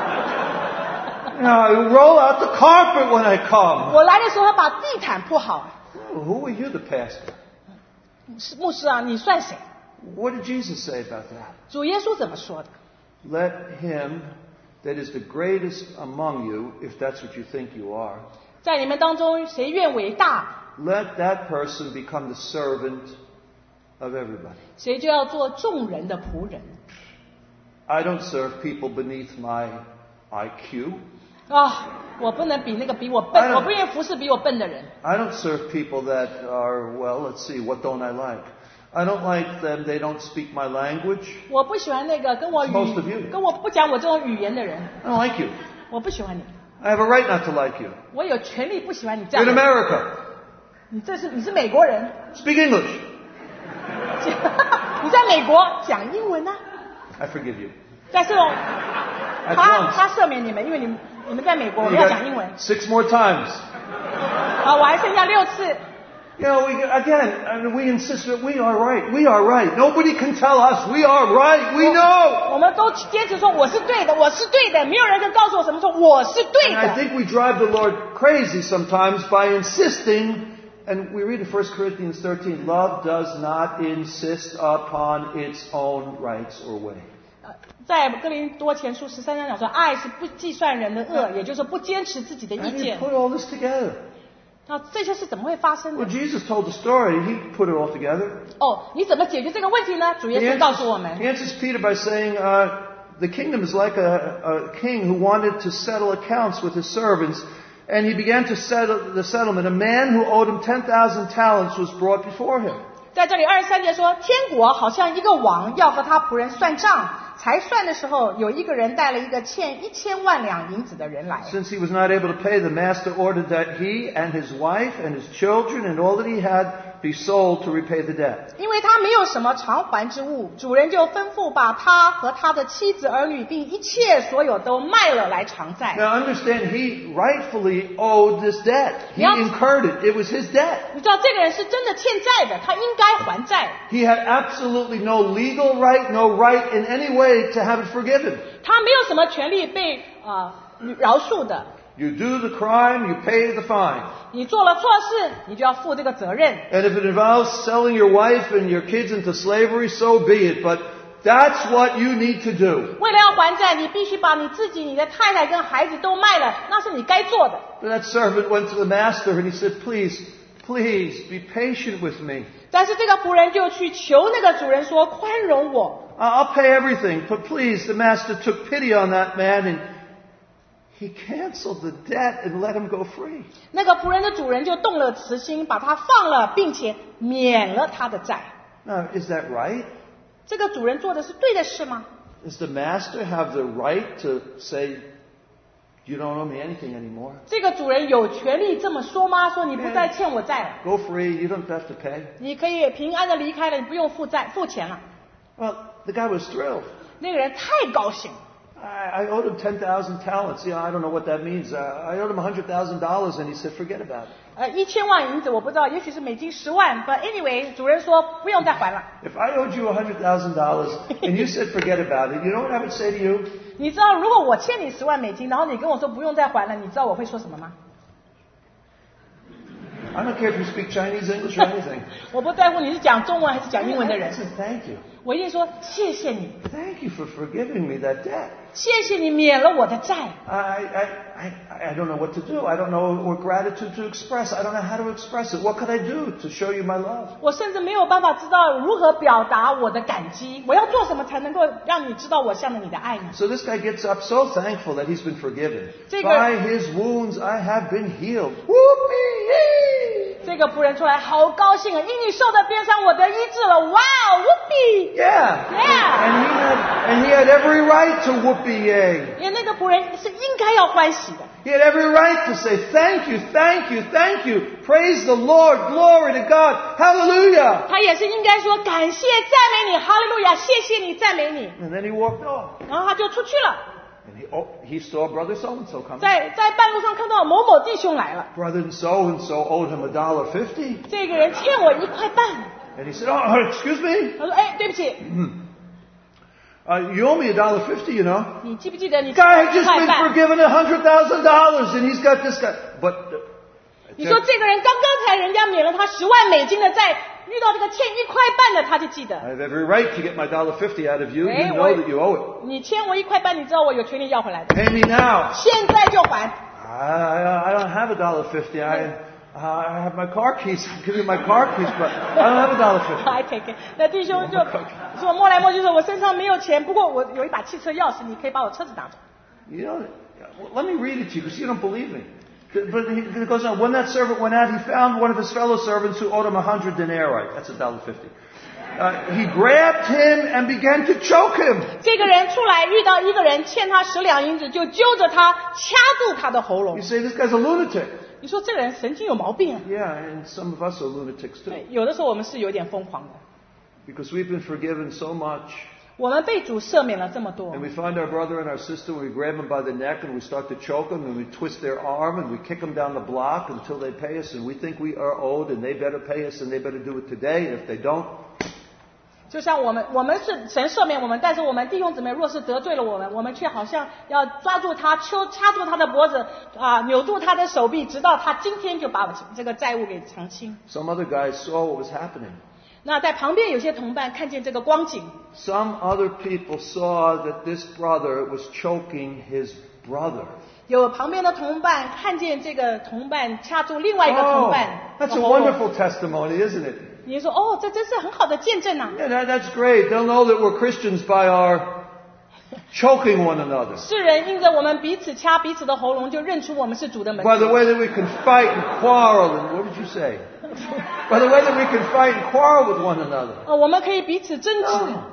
[SPEAKER 1] Now, I roll out the carpet when I come.
[SPEAKER 2] 我来的时候要把地毯铺好。
[SPEAKER 1] Who are you, the pastor?
[SPEAKER 2] 是牧师啊，你算谁？
[SPEAKER 1] What did Jesus say about that?
[SPEAKER 2] 主耶稣怎么说的？
[SPEAKER 1] Let him that is the greatest among you, if that's what you think you are,
[SPEAKER 2] 在你们当中，谁愿为大，
[SPEAKER 1] let that person become the servant of everybody.
[SPEAKER 2] 谁就要做众人的仆人。
[SPEAKER 1] I don't serve people beneath my I Q.
[SPEAKER 2] 啊，我不能比那个比我
[SPEAKER 1] I
[SPEAKER 2] 笨，
[SPEAKER 1] don't-
[SPEAKER 2] 我不愿意服侍比我笨的人。
[SPEAKER 1] I don't serve people that are, well, let's see, what don't I like? I don't like them. They don't speak my language.
[SPEAKER 2] 我不喜欢那个跟我
[SPEAKER 1] Most of you.
[SPEAKER 2] 语跟我不讲我这种语言的人。
[SPEAKER 1] I don't like you.
[SPEAKER 2] 我不喜欢你。
[SPEAKER 1] I have a right not to like you.
[SPEAKER 2] 我有权利不喜欢你这
[SPEAKER 1] You're
[SPEAKER 2] 样
[SPEAKER 1] in
[SPEAKER 2] 的。
[SPEAKER 1] America.
[SPEAKER 2] 你这是你是美国人，
[SPEAKER 1] Speak English.
[SPEAKER 2] 你在美国讲英文啊。
[SPEAKER 1] I forgive you.
[SPEAKER 2] 但是哦，
[SPEAKER 1] At
[SPEAKER 2] 他
[SPEAKER 1] once.
[SPEAKER 2] 他赦免你们，因为你们你们在美国
[SPEAKER 1] You
[SPEAKER 2] 要讲英文。
[SPEAKER 1] got six more times.
[SPEAKER 2] 啊，我还剩下六次。
[SPEAKER 1] You know, we, again, I mean, we insist that we are right. We are right. Nobody can tell us we are right. We know.
[SPEAKER 2] 我们都坚持说我是对的，我是对的，没有人能告诉我什么说我是对
[SPEAKER 1] And I
[SPEAKER 2] 的。
[SPEAKER 1] think we drive the Lord crazy sometimes by insisting, and we read in First Corinthians thirteen, love does not insist upon its own rights or way.
[SPEAKER 2] 在哥林多前书十三章讲说，爱是不计算人的恶，也就是说不坚持自己的
[SPEAKER 1] How
[SPEAKER 2] 意
[SPEAKER 1] do you
[SPEAKER 2] 见。
[SPEAKER 1] put all this together?
[SPEAKER 2] 那这些是怎么会发生
[SPEAKER 1] Well,
[SPEAKER 2] 的？
[SPEAKER 1] Jesus told the story. He put it all together.
[SPEAKER 2] 哦，你怎么解决这个问题呢？主耶
[SPEAKER 1] He
[SPEAKER 2] 稣告诉我
[SPEAKER 1] answers,
[SPEAKER 2] 们
[SPEAKER 1] he，answers Peter by saying, uh, the kingdom is like a, a king who wanted to settle accounts with his servants, and he began to settle the settlement. A man who owed him ten thousand talents was brought before him.
[SPEAKER 2] 在这里二十三节说，天国好像一个王要和他仆人算账，才算的时候，有一个人带了一个欠一千万两银子的人来。
[SPEAKER 1] Since he was not able to pay, the master ordered that he and his wife and his children and all that he had be sold to repay the debt.
[SPEAKER 2] 因为他没有什么偿还之物，主人就吩咐把他和他的妻子儿女并一切所有都卖了来偿债。
[SPEAKER 1] Now understand, he rightfully owed this debt. He
[SPEAKER 2] Yep.
[SPEAKER 1] incurred it. It was his debt.
[SPEAKER 2] 你知道这个人是真的欠债的，他应该还债。
[SPEAKER 1] He had absolutely no legal right, no right in any way to have it forgiven.
[SPEAKER 2] 他没有什么权利被呃饶恕的。
[SPEAKER 1] You do the crime, you pay the fine.
[SPEAKER 2] 你做了错事，你就要负这个责任。
[SPEAKER 1] And if it involves selling your wife and your kids into slavery, so be it. But that's what you need to do.
[SPEAKER 2] 为了要还债，你必须把你自己、你的太太跟孩子都卖了，那是你该做的。
[SPEAKER 1] But that servant went to the master and he said, please, please be patient with me.
[SPEAKER 2] 但是这个仆人就去求那个主人说：“宽容我。”
[SPEAKER 1] I'll pay everything. But please, the master took pity on that man and he canceled the debt and let him go free.
[SPEAKER 2] 那个仆人的主人就动了慈心，把他放了，并且免了他的债。
[SPEAKER 1] Now, is that right?
[SPEAKER 2] 这个主人做的是对的事吗？
[SPEAKER 1] Does the master have the right to say, you don't owe me anything anymore?
[SPEAKER 2] 这个主人有权利这么说吗？说你不再欠我债了，
[SPEAKER 1] Go free, you don't have to pay.
[SPEAKER 2] 你可以平安的离开了，你不用付债付钱了。
[SPEAKER 1] Well, the guy was thrilled.
[SPEAKER 2] 那个人太高兴。
[SPEAKER 1] I, I owed him ten thousand talents. Yeah, I don't know what that means. Uh, I owed him one hundred thousand dollars and he said, forget about it.
[SPEAKER 2] 呃，一千万银子我不知道，也许是美金十万。But anyway，主人说不用再还了。
[SPEAKER 1] If I owed you one hundred thousand dollars and you said forget about it, you know what I would say to you?
[SPEAKER 2] 你知道，如果我欠你十万美金，然后你跟我说不用再还了，你知道我会说什么吗？
[SPEAKER 1] I don't care if you speak Chinese, English, or anything.
[SPEAKER 2] 我不在乎你是讲中文还是讲英文的
[SPEAKER 1] I
[SPEAKER 2] 人，
[SPEAKER 1] said, thank you.
[SPEAKER 2] 我一定说谢谢你，
[SPEAKER 1] Thank you for forgiving me that debt.
[SPEAKER 2] 谢谢你免了我的债。
[SPEAKER 1] I, I, I, I don't know what to do. I don't know what gratitude to express. I don't know how to express it. What could I do to show you my love?
[SPEAKER 2] 我甚至没有办法知道如何表达我的感激，我要做什么才能够让你知道我向着你的爱呢？
[SPEAKER 1] So this guy gets up so thankful that he's been forgiven.
[SPEAKER 2] 这个-
[SPEAKER 1] By his wounds I have been healed. Whoopee!
[SPEAKER 2] 这个仆人出来好高兴啊，因你受的鞭伤，我得医治了。哇哦 ，whoopee！
[SPEAKER 1] Yeah.
[SPEAKER 2] Yeah.
[SPEAKER 1] And he had, and he had every right to whoopee yay.
[SPEAKER 2] 因为那个仆人是应该要欢喜的，
[SPEAKER 1] He had every right to say, thank you, thank you, thank you. Praise the Lord. Glory to God. Hallelujah.
[SPEAKER 2] 他也是应该说感谢赞美你，哈利路亚，谢谢你，赞美你。
[SPEAKER 1] And then he walked off.
[SPEAKER 2] 然后他就出去了，
[SPEAKER 1] And he, oh, he saw brother so-and-so coming.
[SPEAKER 2] 在在半路上看到某某弟兄来了，
[SPEAKER 1] Brother so-and-so owed him a dollar fifty.
[SPEAKER 2] 这个人欠我一块半。
[SPEAKER 1] And he said, oh, excuse me.
[SPEAKER 2] 他说：“哎，对不起，
[SPEAKER 1] Uh, you owe me a dollar fifty, you know.
[SPEAKER 2] 你记不记得你欠
[SPEAKER 1] Guy
[SPEAKER 2] 我
[SPEAKER 1] had
[SPEAKER 2] 一
[SPEAKER 1] just
[SPEAKER 2] 块
[SPEAKER 1] been
[SPEAKER 2] 半？
[SPEAKER 1] forgiven a hundred thousand dollars and he's got this guy. But uh,
[SPEAKER 2] 你说这个人刚刚才人家免了他十万美金的债，遇到这个欠一块半的，他就记得。
[SPEAKER 1] I have every right to get my dollar fifty out of you. You
[SPEAKER 2] Hey,
[SPEAKER 1] know
[SPEAKER 2] what-
[SPEAKER 1] that you owe it.
[SPEAKER 2] 你欠我一块半，你知道我有权利要回来的，
[SPEAKER 1] Pay me now.
[SPEAKER 2] 现在就还。
[SPEAKER 1] I, I, I don't have a dollar fifty. I, uh, I have my car keys. I'll give you my car keys, but I don't have a dollar fifty.
[SPEAKER 2] I take it。那弟兄就说摸来摸去说，我身上没有钱，不过我有一把汽车钥匙，你可以把我车子拿走。
[SPEAKER 1] You know, well, let me read it to you because you don't believe me. But he it goes on. When that servant went out, he found one of his fellow servants who owed him a hundred denarii. That's a dollar fifty. Uh, he grabbed him and began to choke him.
[SPEAKER 2] 这个人出来遇到一个人欠他十两银子，就揪着他掐住他的喉咙
[SPEAKER 1] You。say, this guy's a lunatic.
[SPEAKER 2] 你说这个人神经有毛病啊？
[SPEAKER 1] Yeah, and some of us are lunatics too.
[SPEAKER 2] 对，有的时候我们是有点疯狂的。
[SPEAKER 1] Because we've been forgiven so much.
[SPEAKER 2] 我们被主赦免了这么多
[SPEAKER 1] And，we find our brother and our sister, and we grab them by the neck and we start to choke them and we twist their arm and we kick them down the block until they pay us, and we think we are owed and they better pay us and they better do it today, and if they don't,
[SPEAKER 2] 就像我们，我们是神赦免我们，但是我们弟兄姊妹若是得罪了我们，我们却好像要抓住他，揪掐住他的脖子，啊，扭住他的手臂，直到他今天就把这个债务给偿清。
[SPEAKER 1] some other guys saw what was happening.
[SPEAKER 2] 那在旁边有些同伴看见这个光景，
[SPEAKER 1] Some other people saw that this brother was choking his brother.
[SPEAKER 2] 有旁边的同伴看见这个同伴掐住另外一个同
[SPEAKER 1] Oh,
[SPEAKER 2] 伴。
[SPEAKER 1] that's a wonderful testimony, isn't it?
[SPEAKER 2] 你说哦，这真是很好的见证啊！
[SPEAKER 1] Yeah, that, that's great. They'll know that we're Christians by our choking one another.
[SPEAKER 2] 世人因着我们彼此掐彼此的喉咙，就认出我们是主的门徒。
[SPEAKER 1] By the way that we can fight and quarrel, and what did you say? By the way that we can fight and quarrel with one another.
[SPEAKER 2] 呃，我们可以彼此争执，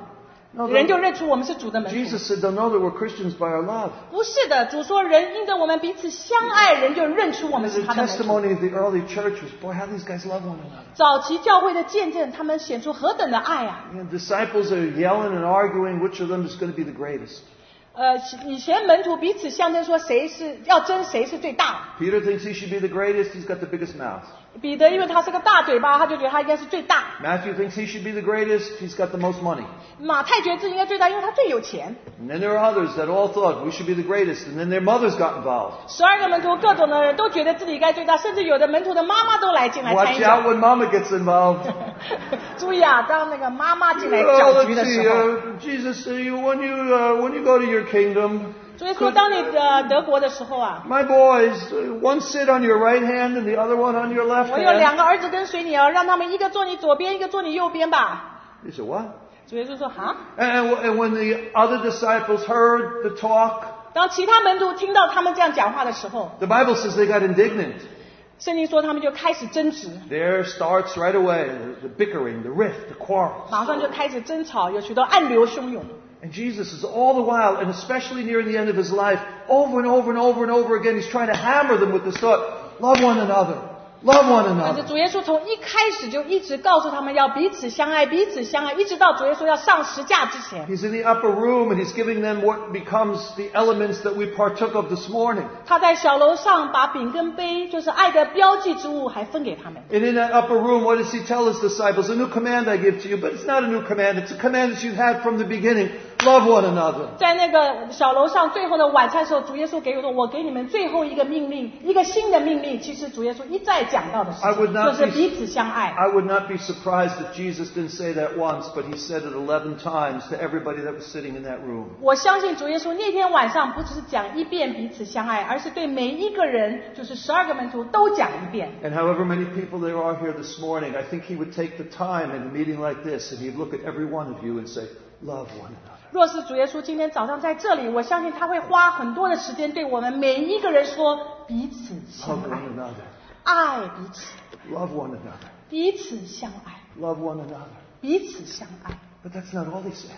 [SPEAKER 1] No,
[SPEAKER 2] 人就
[SPEAKER 1] no.
[SPEAKER 2] 认出我们是主的门徒。
[SPEAKER 1] Jesus said they'll know that we're Christians by our love.
[SPEAKER 2] 不是的，主说人因着我们彼此相爱，人就认出我们
[SPEAKER 1] The
[SPEAKER 2] 是他的门徒。
[SPEAKER 1] testimony of the early church was, boy, how these guys love one another.
[SPEAKER 2] 早期教会的见证，他们显出何等的爱啊！
[SPEAKER 1] You know, disciples are yelling and arguing which of them is going to be the greatest.
[SPEAKER 2] 呃，以前门徒彼此相争，说谁是要争谁是最大。
[SPEAKER 1] Peter thinks he should be the greatest. He's got the biggest mouth.
[SPEAKER 2] 彼得因为他是个大嘴巴，他就觉得他应该是最大。
[SPEAKER 1] Matthew thinks he should be the greatest. He's got the most money.
[SPEAKER 2] 马太觉得自己应该最大，因为他最有钱。
[SPEAKER 1] And then there are others that all thought we should be the greatest. And then their mothers got involved.
[SPEAKER 2] 十二个门徒，各种的人都觉得自己应该最大，甚至有的门徒的妈妈都来进来参
[SPEAKER 1] Watch
[SPEAKER 2] 与。
[SPEAKER 1] out when mama gets involved.
[SPEAKER 2] 注意啊，当那个妈妈进来
[SPEAKER 1] Oh,
[SPEAKER 2] 搅
[SPEAKER 1] let's
[SPEAKER 2] 局的
[SPEAKER 1] see.
[SPEAKER 2] 时候，
[SPEAKER 1] Uh, Jesus, uh, you, when you uh, when you go to your kingdom,
[SPEAKER 2] 所以说当你呃德国的时候啊，
[SPEAKER 1] my boys, uh, one sit on your right hand and the other one on your left
[SPEAKER 2] 我有两
[SPEAKER 1] hand.
[SPEAKER 2] 个儿子跟随你哦，让他们一个坐你左边，一个坐你右边吧。
[SPEAKER 1] He said, what?
[SPEAKER 2] 主耶稣说哈，
[SPEAKER 1] And, and when the other disciples heard the talk,
[SPEAKER 2] 当其他门徒听到他们这样讲话的时候，
[SPEAKER 1] the Bible says they got indignant.
[SPEAKER 2] 圣经说他们就开始争执，
[SPEAKER 1] There starts right away the, the bickering, the rift, the quarrels.
[SPEAKER 2] 马上就开始争吵，有许多暗流汹涌。
[SPEAKER 1] And Jesus is all the while, and especially near the end of his life, over and over and over and over again, he's trying to hammer them with this thought, love one another, love one
[SPEAKER 2] 但是
[SPEAKER 1] another.
[SPEAKER 2] 主耶稣从一开始就一直告诉他们要彼此相爱，彼此相爱，一直到主耶稣要上十架之前，
[SPEAKER 1] He's in the upper room and he's giving them what becomes the elements that we partook of this morning.
[SPEAKER 2] 他在小楼上把饼跟杯，就是爱的标记之物，还分给他们。
[SPEAKER 1] And in that upper room, what does he tell his disciples? A new command I give to you, but it's not a new command. It's a command that you've had from the beginning. Love one another.
[SPEAKER 2] 在那个小楼上最后的晚餐时候，主耶稣给我说：“我给你们最后一个命令，一个新的命令。”其实主耶稣一再讲到的事
[SPEAKER 1] I would
[SPEAKER 2] 情，
[SPEAKER 1] not
[SPEAKER 2] 就是
[SPEAKER 1] be-
[SPEAKER 2] 彼此相爱。
[SPEAKER 1] I would not be surprised if Jesus didn't say that once, but he said it eleven times to everybody that was sitting in that room.
[SPEAKER 2] 我相信主耶稣那天晚上不只是讲一遍彼此相爱，而是对每一个人，就是十二个门徒都讲一遍。
[SPEAKER 1] And however many people there are here this morning, I think he would take the time in a meeting like this and he'd look at every one of you and say, love one another.
[SPEAKER 2] 若是主耶稣今天早上在这里，我相信他会花很多的时间对我们每一个人说：彼此相
[SPEAKER 1] Love
[SPEAKER 2] 爱，
[SPEAKER 1] one another.
[SPEAKER 2] 爱彼此，
[SPEAKER 1] Love one another.
[SPEAKER 2] 彼此相爱，
[SPEAKER 1] Love one another.
[SPEAKER 2] 彼此相爱。
[SPEAKER 1] But that's not all he said.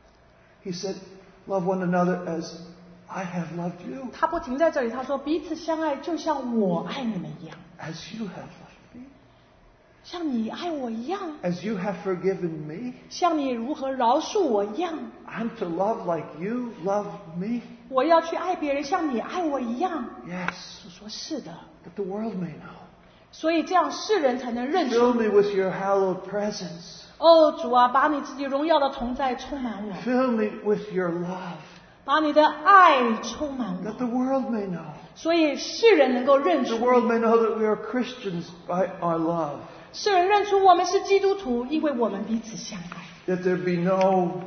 [SPEAKER 1] He said, love one another as I have loved you,
[SPEAKER 2] 他不停在这里，他说彼此相爱，就像我爱你们一样，
[SPEAKER 1] as you have loved me,
[SPEAKER 2] 像你爱我一样，
[SPEAKER 1] as you have forgiven me.
[SPEAKER 2] 像你如何饶恕我一样。
[SPEAKER 1] I'm to love like you love me.
[SPEAKER 2] 我要去爱别人，像你爱我一样。
[SPEAKER 1] Yes,
[SPEAKER 2] 主说是的，
[SPEAKER 1] that the world may know.
[SPEAKER 2] 所以这样世人才能认
[SPEAKER 1] Fill
[SPEAKER 2] 出。
[SPEAKER 1] me with your hallowed presence.
[SPEAKER 2] 哦，主啊，把你自己荣耀的同在充满我，
[SPEAKER 1] Fill me with your love,
[SPEAKER 2] 把你的爱充满我，
[SPEAKER 1] that the world may know.
[SPEAKER 2] 所以世人能够认
[SPEAKER 1] The
[SPEAKER 2] 出，
[SPEAKER 1] world may know that we are Christians by our love.
[SPEAKER 2] 世人认出我们是基督徒，因为我们彼此相爱。
[SPEAKER 1] That there be no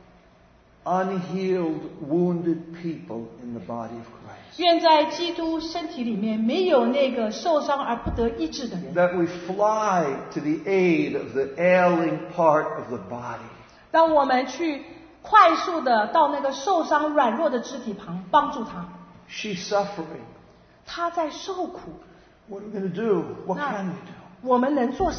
[SPEAKER 1] unhealed, wounded people in the body of Christ.
[SPEAKER 2] 愿在基督身体里面没有那个受伤而不得医治的人，
[SPEAKER 1] That we fly to the aid of the ailing part of the body.
[SPEAKER 2] 当我们去快速的到那个受伤软弱的肢体旁帮助他，
[SPEAKER 1] She's suffering.
[SPEAKER 2] 他在受苦，
[SPEAKER 1] What are we going to do? What
[SPEAKER 2] No.
[SPEAKER 1] can we do?
[SPEAKER 2] 我们能做什么？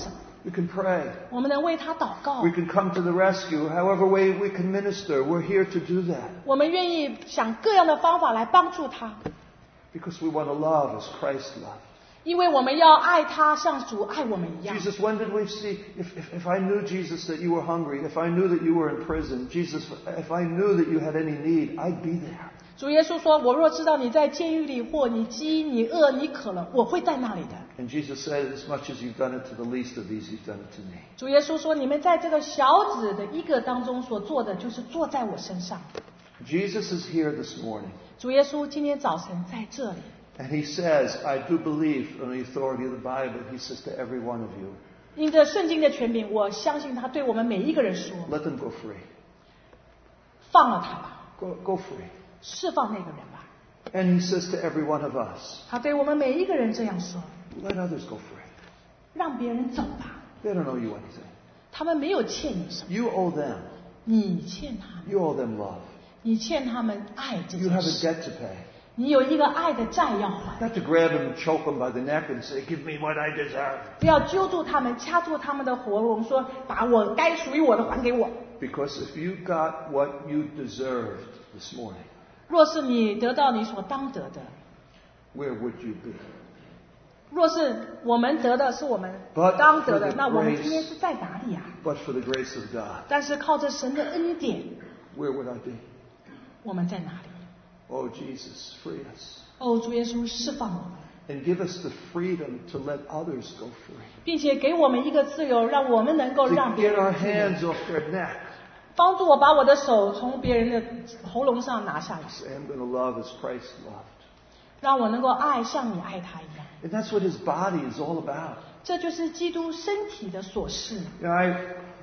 [SPEAKER 1] We can pray.
[SPEAKER 2] 我们能为他祷告
[SPEAKER 1] We。can come to the rescue. However way we can minister, we're here to do that.
[SPEAKER 2] 我们愿意想各样的方法来帮助他，
[SPEAKER 1] Because we want to love as Christ loved.
[SPEAKER 2] 因为我们要爱他，像主爱我们一样。
[SPEAKER 1] Jesus, when did we see, if, if, if I knew, Jesus, that you were hungry, if I knew that you were in prison, Jesus, if I knew that you had any need, I'd be there.
[SPEAKER 2] 主耶稣说：“我若知道你在监狱里，或你饥、你饿、你渴了，我会在那里的。”
[SPEAKER 1] And Jesus said, as much as you've done it to the least of these, you've done it to me.
[SPEAKER 2] 主耶稣说：“你们在这个小子的一个当中所做的，就是做在我身上。”
[SPEAKER 1] Jesus is here this morning.
[SPEAKER 2] 主耶稣今天早晨在这里，
[SPEAKER 1] And he says, I do believe on the authority of the Bible, he says to every one of you,
[SPEAKER 2] 因着圣经的权柄，我相信他对我们每一个人说
[SPEAKER 1] let them go free.
[SPEAKER 2] 放了他吧，
[SPEAKER 1] Go, go free.
[SPEAKER 2] 释放那个人吧。
[SPEAKER 1] And he says to every one of us,
[SPEAKER 2] 他对我们每一个人这样说：
[SPEAKER 1] let others go free.
[SPEAKER 2] 让别人走吧，
[SPEAKER 1] They don't owe you anything.
[SPEAKER 2] 他们没有欠你什么，
[SPEAKER 1] You owe them.
[SPEAKER 2] 你欠他们，
[SPEAKER 1] You owe them love.
[SPEAKER 2] 你欠他们爱这
[SPEAKER 1] You
[SPEAKER 2] 件
[SPEAKER 1] have a
[SPEAKER 2] 事，
[SPEAKER 1] debt to pay.
[SPEAKER 2] 你有一个爱的债要还。
[SPEAKER 1] Not to grab them and choke them by the neck and say, give me what I deserve.
[SPEAKER 2] 不要揪住他们，掐住他们的喉咙，说把我该属于我的还给我。
[SPEAKER 1] Because if you got what you deserved this morning,
[SPEAKER 2] 若是你得到你所当得的，
[SPEAKER 1] where would you be?
[SPEAKER 2] 若是我们得的是我们
[SPEAKER 1] But
[SPEAKER 2] 当得的，
[SPEAKER 1] for the
[SPEAKER 2] 那我们
[SPEAKER 1] grace-
[SPEAKER 2] 今天是在哪里啊？
[SPEAKER 1] But for the grace of God,
[SPEAKER 2] 但是靠着神的恩典，
[SPEAKER 1] where would I be?
[SPEAKER 2] 我们在哪里？
[SPEAKER 1] Oh, Jesus, free us.
[SPEAKER 2] 哦，主耶稣释放我们，
[SPEAKER 1] And give us the freedom to let others go free.
[SPEAKER 2] 并且给我们一个自由，让我们能够
[SPEAKER 1] To
[SPEAKER 2] 让别
[SPEAKER 1] get our
[SPEAKER 2] 人自由
[SPEAKER 1] hands off their neck.
[SPEAKER 2] 帮助我把我的手从别人的喉咙上拿下来，
[SPEAKER 1] Say, I'm going to love as Christ loved.
[SPEAKER 2] 让我能够爱像你爱他一样。
[SPEAKER 1] And that's what his body is all about.
[SPEAKER 2] 这就是基督身体的所事。
[SPEAKER 1] You know, I,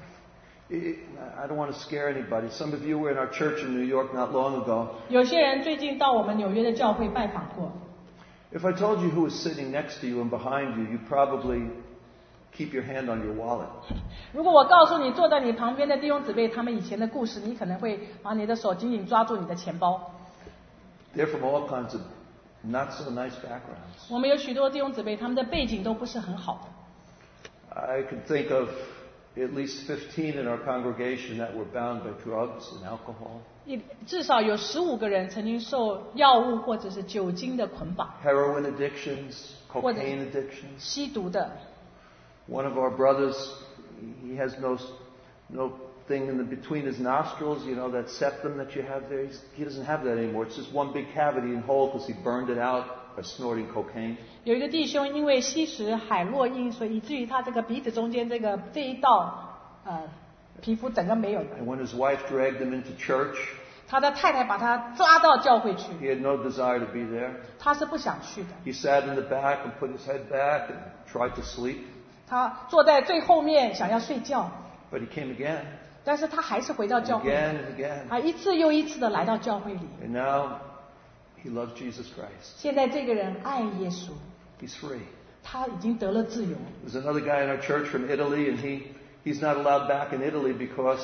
[SPEAKER 1] I don't want to scare anybody. Some of you were in our church in New York not long ago.
[SPEAKER 2] 有些人最近到我们纽约的教会拜访过。
[SPEAKER 1] If I told you who was sitting next to you and behind you, you'd probably keep your hand on your wallet.
[SPEAKER 2] 如果我告诉你坐在你旁边的弟兄姊妹他们以前的故事，你可能会把你的手紧紧抓住你的钱包。
[SPEAKER 1] They're from all kinds of not so nice backgrounds.
[SPEAKER 2] 我们有许多弟兄姊妹，他们的背景都不是很好的。
[SPEAKER 1] I could think of at least fifteen in our congregation that were bound by drugs and alcohol,
[SPEAKER 2] 一至少有十五个人曾经受药物或者是酒精的捆绑，
[SPEAKER 1] heroin addictions,
[SPEAKER 2] What-
[SPEAKER 1] cocaine addictions.
[SPEAKER 2] 吸毒的。
[SPEAKER 1] One of our brothers, he has no no thing in the between his nostrils, you know, that septum that you have there. He's, he doesn't have that anymore. It's just one big cavity and hole because he burned it out by snorting cocaine.
[SPEAKER 2] 有一个弟兄因为吸食海洛因，所以以至于他这个鼻子中间这个这一道呃皮肤整个没有了。
[SPEAKER 1] And when his wife dragged him into church,
[SPEAKER 2] 他的太太把他抓到教会去，
[SPEAKER 1] he had no desire to be there.
[SPEAKER 2] 他是不想去的。
[SPEAKER 1] He sat in the back and put his head back and tried to sleep,
[SPEAKER 2] 他坐在最后面想要睡觉，
[SPEAKER 1] but he came again,
[SPEAKER 2] 但是他还是回到教会，
[SPEAKER 1] again and again.
[SPEAKER 2] 他一次又一次的来到教会里。
[SPEAKER 1] And now he loves Jesus Christ.
[SPEAKER 2] 现在这个人爱耶稣，
[SPEAKER 1] He's free.
[SPEAKER 2] 他已经得了自由。
[SPEAKER 1] There's another guy in our church from Italy, and he, he's not allowed back in Italy because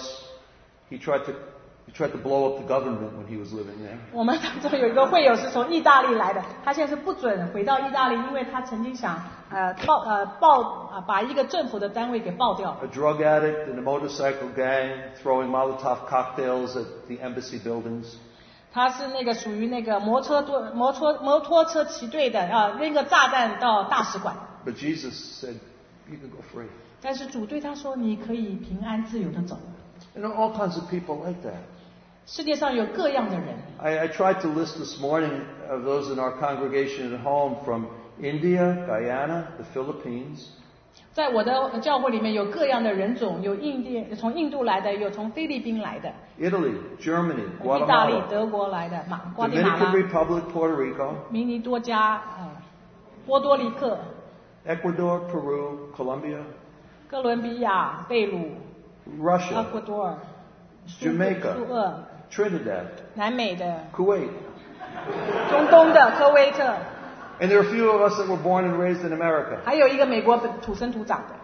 [SPEAKER 1] he tried to he tried to blow up the government when he was living there.
[SPEAKER 2] 我们当中有一个会友是从意大利来的，他现在是不准回到意大利，因为他曾经想呃爆呃爆啊把一个政府的单位给爆掉。
[SPEAKER 1] A drug addict in a motorcycle gang throwing Molotov cocktails at the embassy buildings.
[SPEAKER 2] 他是那个属于那个摩托多摩托摩托车骑队的啊，扔个炸弹到大使馆。
[SPEAKER 1] But Jesus said, you can go free.
[SPEAKER 2] 但是主对他说：“你可以平安自由的走。
[SPEAKER 1] You know, all kinds of people like that. ”
[SPEAKER 2] 世界上有各样的人。
[SPEAKER 1] I, I tried to list this morning of those in our congregation at home from India, Guyana, the Philippines,
[SPEAKER 2] 在我的教会里面有各样的人种，有印地从印度来的，有从菲律宾来的，
[SPEAKER 1] Italy, Germany,
[SPEAKER 2] 意大利、
[SPEAKER 1] Guatemala,
[SPEAKER 2] 德国来的，马瓜地马
[SPEAKER 1] Dominican
[SPEAKER 2] 拉、
[SPEAKER 1] Republic, Puerto Rico,
[SPEAKER 2] 明尼多加、呃波多黎各、
[SPEAKER 1] Ecuador, Peru, Colombia,
[SPEAKER 2] 哥伦比亚、贝鲁、厄
[SPEAKER 1] Russia,
[SPEAKER 2] 瓜多尔、苏
[SPEAKER 1] Jamaica
[SPEAKER 2] 苏俄、
[SPEAKER 1] Trinidad,
[SPEAKER 2] 南美的、
[SPEAKER 1] Kuwait.
[SPEAKER 2] 中东的科威特，
[SPEAKER 1] And there are a few of us that were born and raised in America.
[SPEAKER 2] 还有一个美国本土生土长的。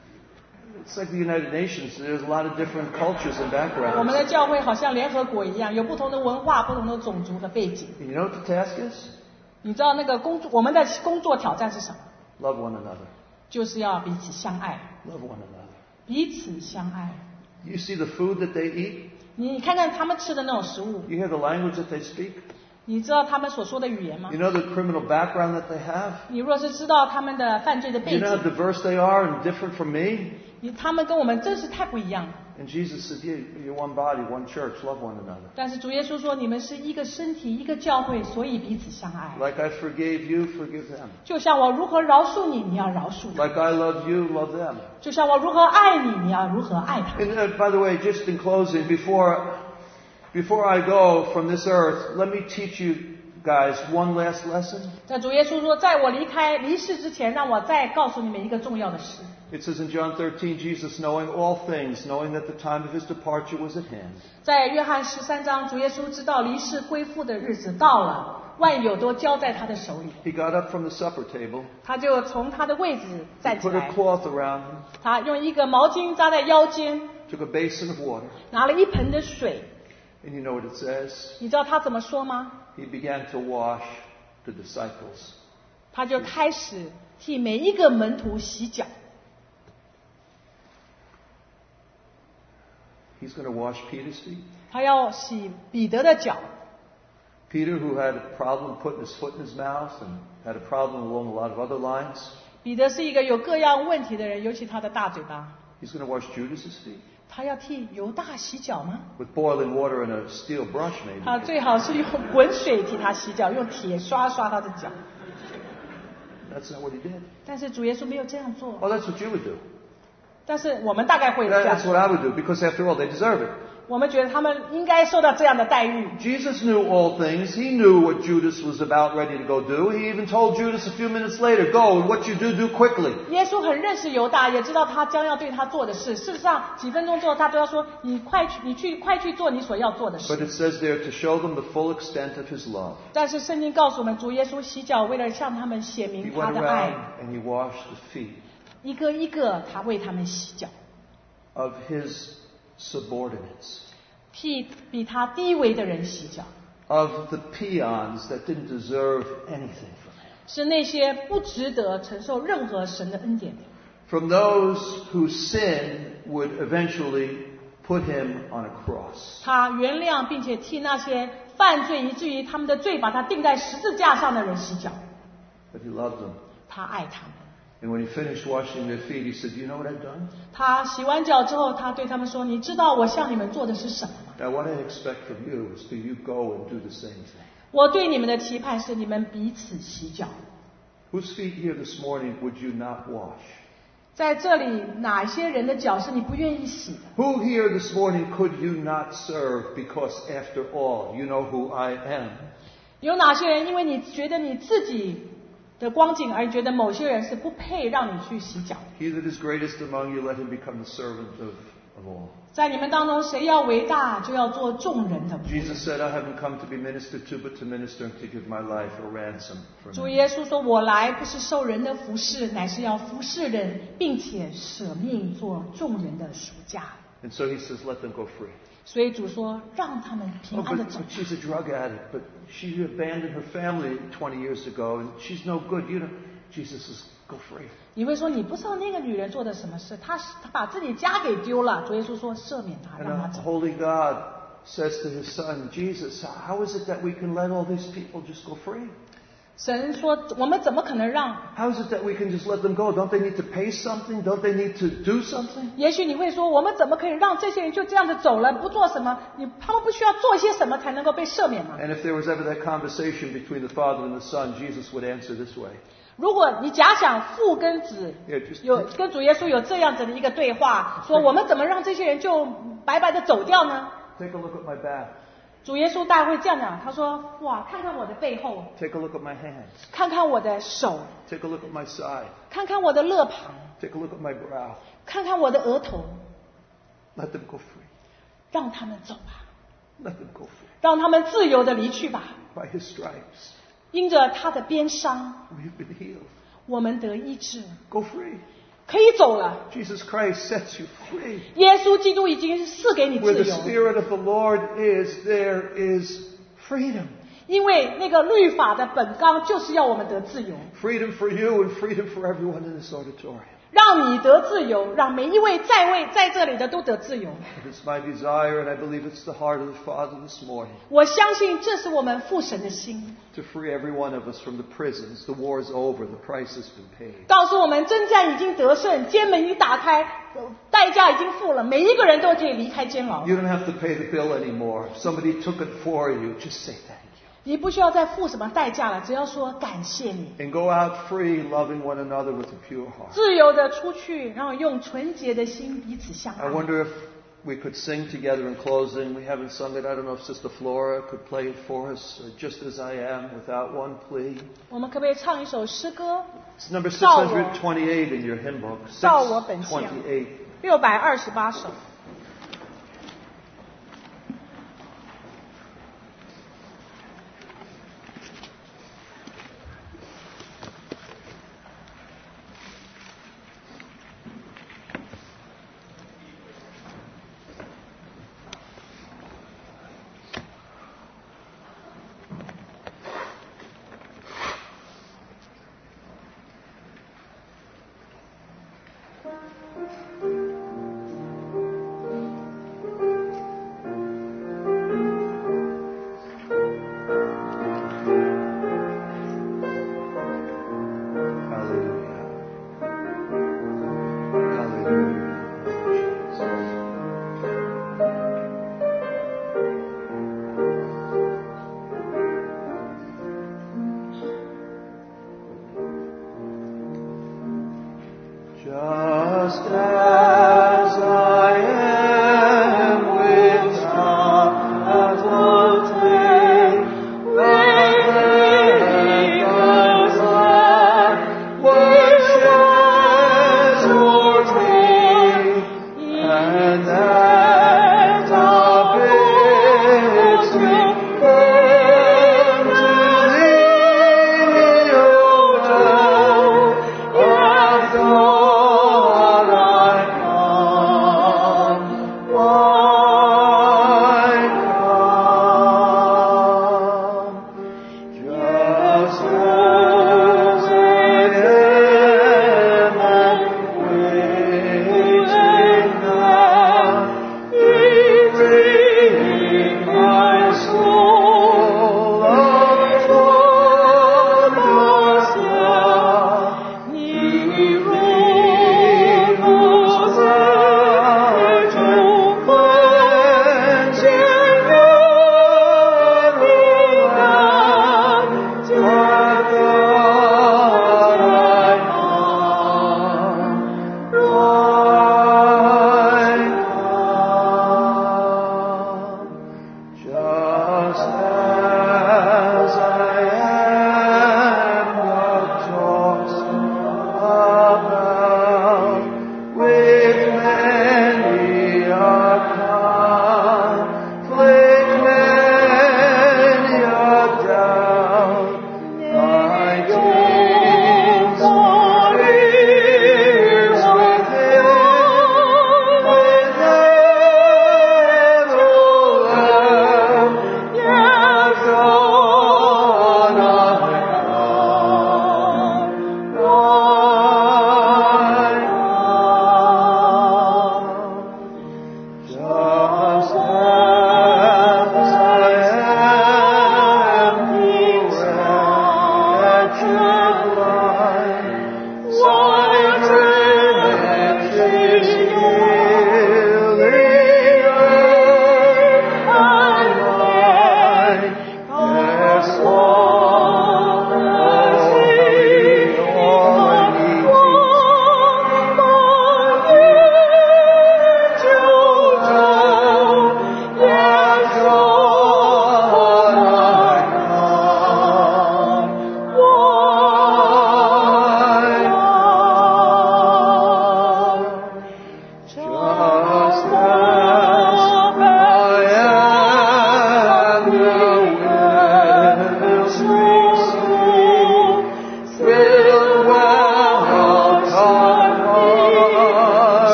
[SPEAKER 1] It's like the United Nations. There's a lot of different cultures and
[SPEAKER 2] 我们
[SPEAKER 1] backgrounds.
[SPEAKER 2] 的教会好像联合国一样，有不同的文化、不同的种族的背景。
[SPEAKER 1] And you know what the task is?
[SPEAKER 2] 你知道那个工作，我们的工作挑战是什么？
[SPEAKER 1] Love one another.
[SPEAKER 2] 就是要彼此相爱，
[SPEAKER 1] Love one another.
[SPEAKER 2] 彼此相爱。
[SPEAKER 1] You see the food that they eat?
[SPEAKER 2] 你看看他们吃的那种食物，
[SPEAKER 1] You hear the language that they speak?
[SPEAKER 2] 你知道他们所说的语言吗
[SPEAKER 1] You？ know the criminal background that they have?
[SPEAKER 2] 你若是知道他们的犯罪的
[SPEAKER 1] You
[SPEAKER 2] 背
[SPEAKER 1] know how
[SPEAKER 2] 景，
[SPEAKER 1] diverse they are and different from me?
[SPEAKER 2] 你他们跟我们真是太不一样了。
[SPEAKER 1] And Jesus said, yeah, you're one body, one church, love one another.
[SPEAKER 2] 但是主耶稣说，你们是一个身体，一个教会，所以彼此相爱。
[SPEAKER 1] Like I forgave you, forgive them.
[SPEAKER 2] 就像我如何饶恕你，你要饶恕他；
[SPEAKER 1] Like I love you, love them.
[SPEAKER 2] 就像我如何爱你，你要如何爱他。
[SPEAKER 1] And uh, by the way, just in closing, before, before I go from this earth, let me teach you guys one last lesson.
[SPEAKER 2] 在主耶稣说，在我离开离世之前，让我再告诉你们一个重要的事。
[SPEAKER 1] It says in John thirteen, Jesus knowing all things, knowing that the time of his departure was at hand.
[SPEAKER 2] 在约翰十三章，主耶稣知道离世归父的日子到了，万有都交在他的手里。
[SPEAKER 1] He got up from the supper table,
[SPEAKER 2] 他就从他的位置站起
[SPEAKER 1] put a
[SPEAKER 2] 来，
[SPEAKER 1] cloth around him,
[SPEAKER 2] 他用一个毛巾扎在腰间，
[SPEAKER 1] took a basin of water,
[SPEAKER 2] 拿了一盆的水。
[SPEAKER 1] and you know what it says?
[SPEAKER 2] 你知道他怎么说吗？
[SPEAKER 1] He began to wash the disciples.
[SPEAKER 2] 他就开始替每一个门徒洗脚。
[SPEAKER 1] He's going to wash Peter's feet.
[SPEAKER 2] 他要洗彼得的脚。
[SPEAKER 1] Peter, who had a problem putting his foot in his mouth and had a problem along a lot of other lines,
[SPEAKER 2] 彼得是一个有各样问题的人，尤其他的大嘴巴。
[SPEAKER 1] he's going to wash Judas's feet
[SPEAKER 2] 他要替犹大洗脚吗？
[SPEAKER 1] with boiling water and a steel brush,
[SPEAKER 2] 他
[SPEAKER 1] maybe.
[SPEAKER 2] 最好是用滚水替他洗脚，用铁刷刷他的脚。
[SPEAKER 1] That's not what he did.
[SPEAKER 2] 但是主耶稣没有这样做。
[SPEAKER 1] Oh, that's what you would do.
[SPEAKER 2] 但是我们大概会这
[SPEAKER 1] That-
[SPEAKER 2] 样
[SPEAKER 1] That's，what I would do, because after all, they deserve it.
[SPEAKER 2] 我们觉得他们应该受到这样的待遇。
[SPEAKER 1] Jesus knew all things. He knew what Judas was about ready to go do. He even told Judas a few minutes later, go, and what you do, do quickly.
[SPEAKER 2] 耶稣很认识犹大，也知道他将要对他做的事。事实上，几分钟之后，他都要说：“你快去，你去，快去做你所要做的
[SPEAKER 1] But
[SPEAKER 2] 事。
[SPEAKER 1] it says there to show them the full extent of his love. ”
[SPEAKER 2] 但是圣经告诉我们，主耶稣洗脚，为了向他们显
[SPEAKER 1] He
[SPEAKER 2] 明他
[SPEAKER 1] went
[SPEAKER 2] 的爱，
[SPEAKER 1] around and he washed the feet
[SPEAKER 2] 一个一个，他为他们洗脚，
[SPEAKER 1] of his subordinates,
[SPEAKER 2] 替比他低微的人洗脚，
[SPEAKER 1] of the peons that didn't deserve anything from him,
[SPEAKER 2] 是那些不值得承受任何神的恩典的，
[SPEAKER 1] from those whose sin would eventually put him on a cross.
[SPEAKER 2] 他原谅并且替那些犯罪以至于他们的罪把他钉在十字架上的人洗脚，
[SPEAKER 1] But he loved them.
[SPEAKER 2] 他爱他们。
[SPEAKER 1] And when he finished washing their feet, he said, you know what I've done?
[SPEAKER 2] 他洗完脚之后，他对他们说：“你知道我向你们做的是什么吗？
[SPEAKER 1] Now what I expect from you is for you go and do the same thing.
[SPEAKER 2] 我对你们的期盼是你们彼此洗脚。
[SPEAKER 1] Whose feet here this morning would you not wash?
[SPEAKER 2] 在这里，哪些人的脚是你不愿意洗的？
[SPEAKER 1] Who here this morning could you not serve because after all, you know who I am?
[SPEAKER 2] 有哪些人因为你觉得你自己的光景而觉得某些人是不配让你去洗脚的？
[SPEAKER 1] He that is greatest among you, let him become the servant of, of all.
[SPEAKER 2] 在你们当中，谁要为大，就要做众人的仆人。
[SPEAKER 1] Jesus said, I haven't come to be ministered to, but to minister and to give my life a ransom for
[SPEAKER 2] 主
[SPEAKER 1] many.
[SPEAKER 2] 耶稣说：“我来不是受人的服侍，乃是要服侍人，并且舍命做众人的赎价。”
[SPEAKER 1] And so he says, let them go free.
[SPEAKER 2] 所以主说：“让他们平
[SPEAKER 1] Oh,
[SPEAKER 2] 安的
[SPEAKER 1] but,
[SPEAKER 2] 走。
[SPEAKER 1] but she's a drug addict, but she abandoned her family twenty years ago, and she's no good. You know, Jesus says, go free. ”
[SPEAKER 2] 你会说：“你不知道那个女人做的什么事？她她把自己家给丢了。”主耶稣说：“赦免她，
[SPEAKER 1] And
[SPEAKER 2] 让她
[SPEAKER 1] a
[SPEAKER 2] 走。”
[SPEAKER 1] holy God says to his son, Jesus, how is it that we can let all these people just go free?
[SPEAKER 2] 神说：“我们怎么可能让？
[SPEAKER 1] How is it that we can just let them go? Don't they need to pay something? Don't they need to do something?
[SPEAKER 2] 也许你会说，我们怎么可以让这些人就这样子走了，不做什么？你他们不需要做一些什么才能够被赦免吗？
[SPEAKER 1] And if there was ever that conversation between the Father and the Son, Jesus would answer this way.
[SPEAKER 2] 如果你假想父跟子
[SPEAKER 1] Yeah, just
[SPEAKER 2] 有跟主耶稣有这样子的一个对话，说我们怎么让这些人就白白的走掉呢？
[SPEAKER 1] Take a look at my back.
[SPEAKER 2] 主耶稣大概会这样讲，他说：“哇，看看我的背后，
[SPEAKER 1] Take a look at my hands.
[SPEAKER 2] 看看我的手，
[SPEAKER 1] Take a look at my side.
[SPEAKER 2] 看看我的肋旁，
[SPEAKER 1] Take a look at my brow.
[SPEAKER 2] 看看我的额头，
[SPEAKER 1] Let them go free.
[SPEAKER 2] 让他们走吧，
[SPEAKER 1] Let them go free.
[SPEAKER 2] 让他们自由的离去吧。
[SPEAKER 1] By his stripes,
[SPEAKER 2] 因着他的鞭伤，
[SPEAKER 1] we've been healed.
[SPEAKER 2] 我们得医治，
[SPEAKER 1] Go free.
[SPEAKER 2] 可以走了。
[SPEAKER 1] Jesus Christ sets you free.
[SPEAKER 2] 耶稣基督已经赐给你
[SPEAKER 1] Where
[SPEAKER 2] 自
[SPEAKER 1] the
[SPEAKER 2] 由，
[SPEAKER 1] Spirit of the Lord is, there is freedom.
[SPEAKER 2] 因为那个律法的本纲就是要我们得自由。
[SPEAKER 1] Freedom for you and freedom for everyone in this auditorium.
[SPEAKER 2] 让你得自由，让每一位在位在这里的都得自由。
[SPEAKER 1] It's my desire, and I believe it's the heart of the Father this morning.
[SPEAKER 2] 我相信这是我们父神的心。
[SPEAKER 1] To free every one of us from the prisons. The war is over. The price has been paid.
[SPEAKER 2] 告诉我们征战已经得胜，监门已打开，代价已经付了，每一个人都可以离开监牢。
[SPEAKER 1] You don't have to pay the bill anymore. If somebody took it for you, just say thank you.
[SPEAKER 2] 你不需要再付什么代价了，只要说感谢你。
[SPEAKER 1] And go out free, loving one another with a pure heart.
[SPEAKER 2] 自由的出去，然后用纯洁的心彼此相爱。
[SPEAKER 1] I wonder if we could sing together in closing. We haven't sung it. I don't know if Sister Flora could play it for us. Just as I am, without one plea.
[SPEAKER 2] 我们可不可以唱一首诗歌？
[SPEAKER 1] It's number six hundred twenty-eight in your hymn book.
[SPEAKER 2] 照我本相。
[SPEAKER 1] six twenty-eight.
[SPEAKER 2] 六百二十八首。
[SPEAKER 1] Lord.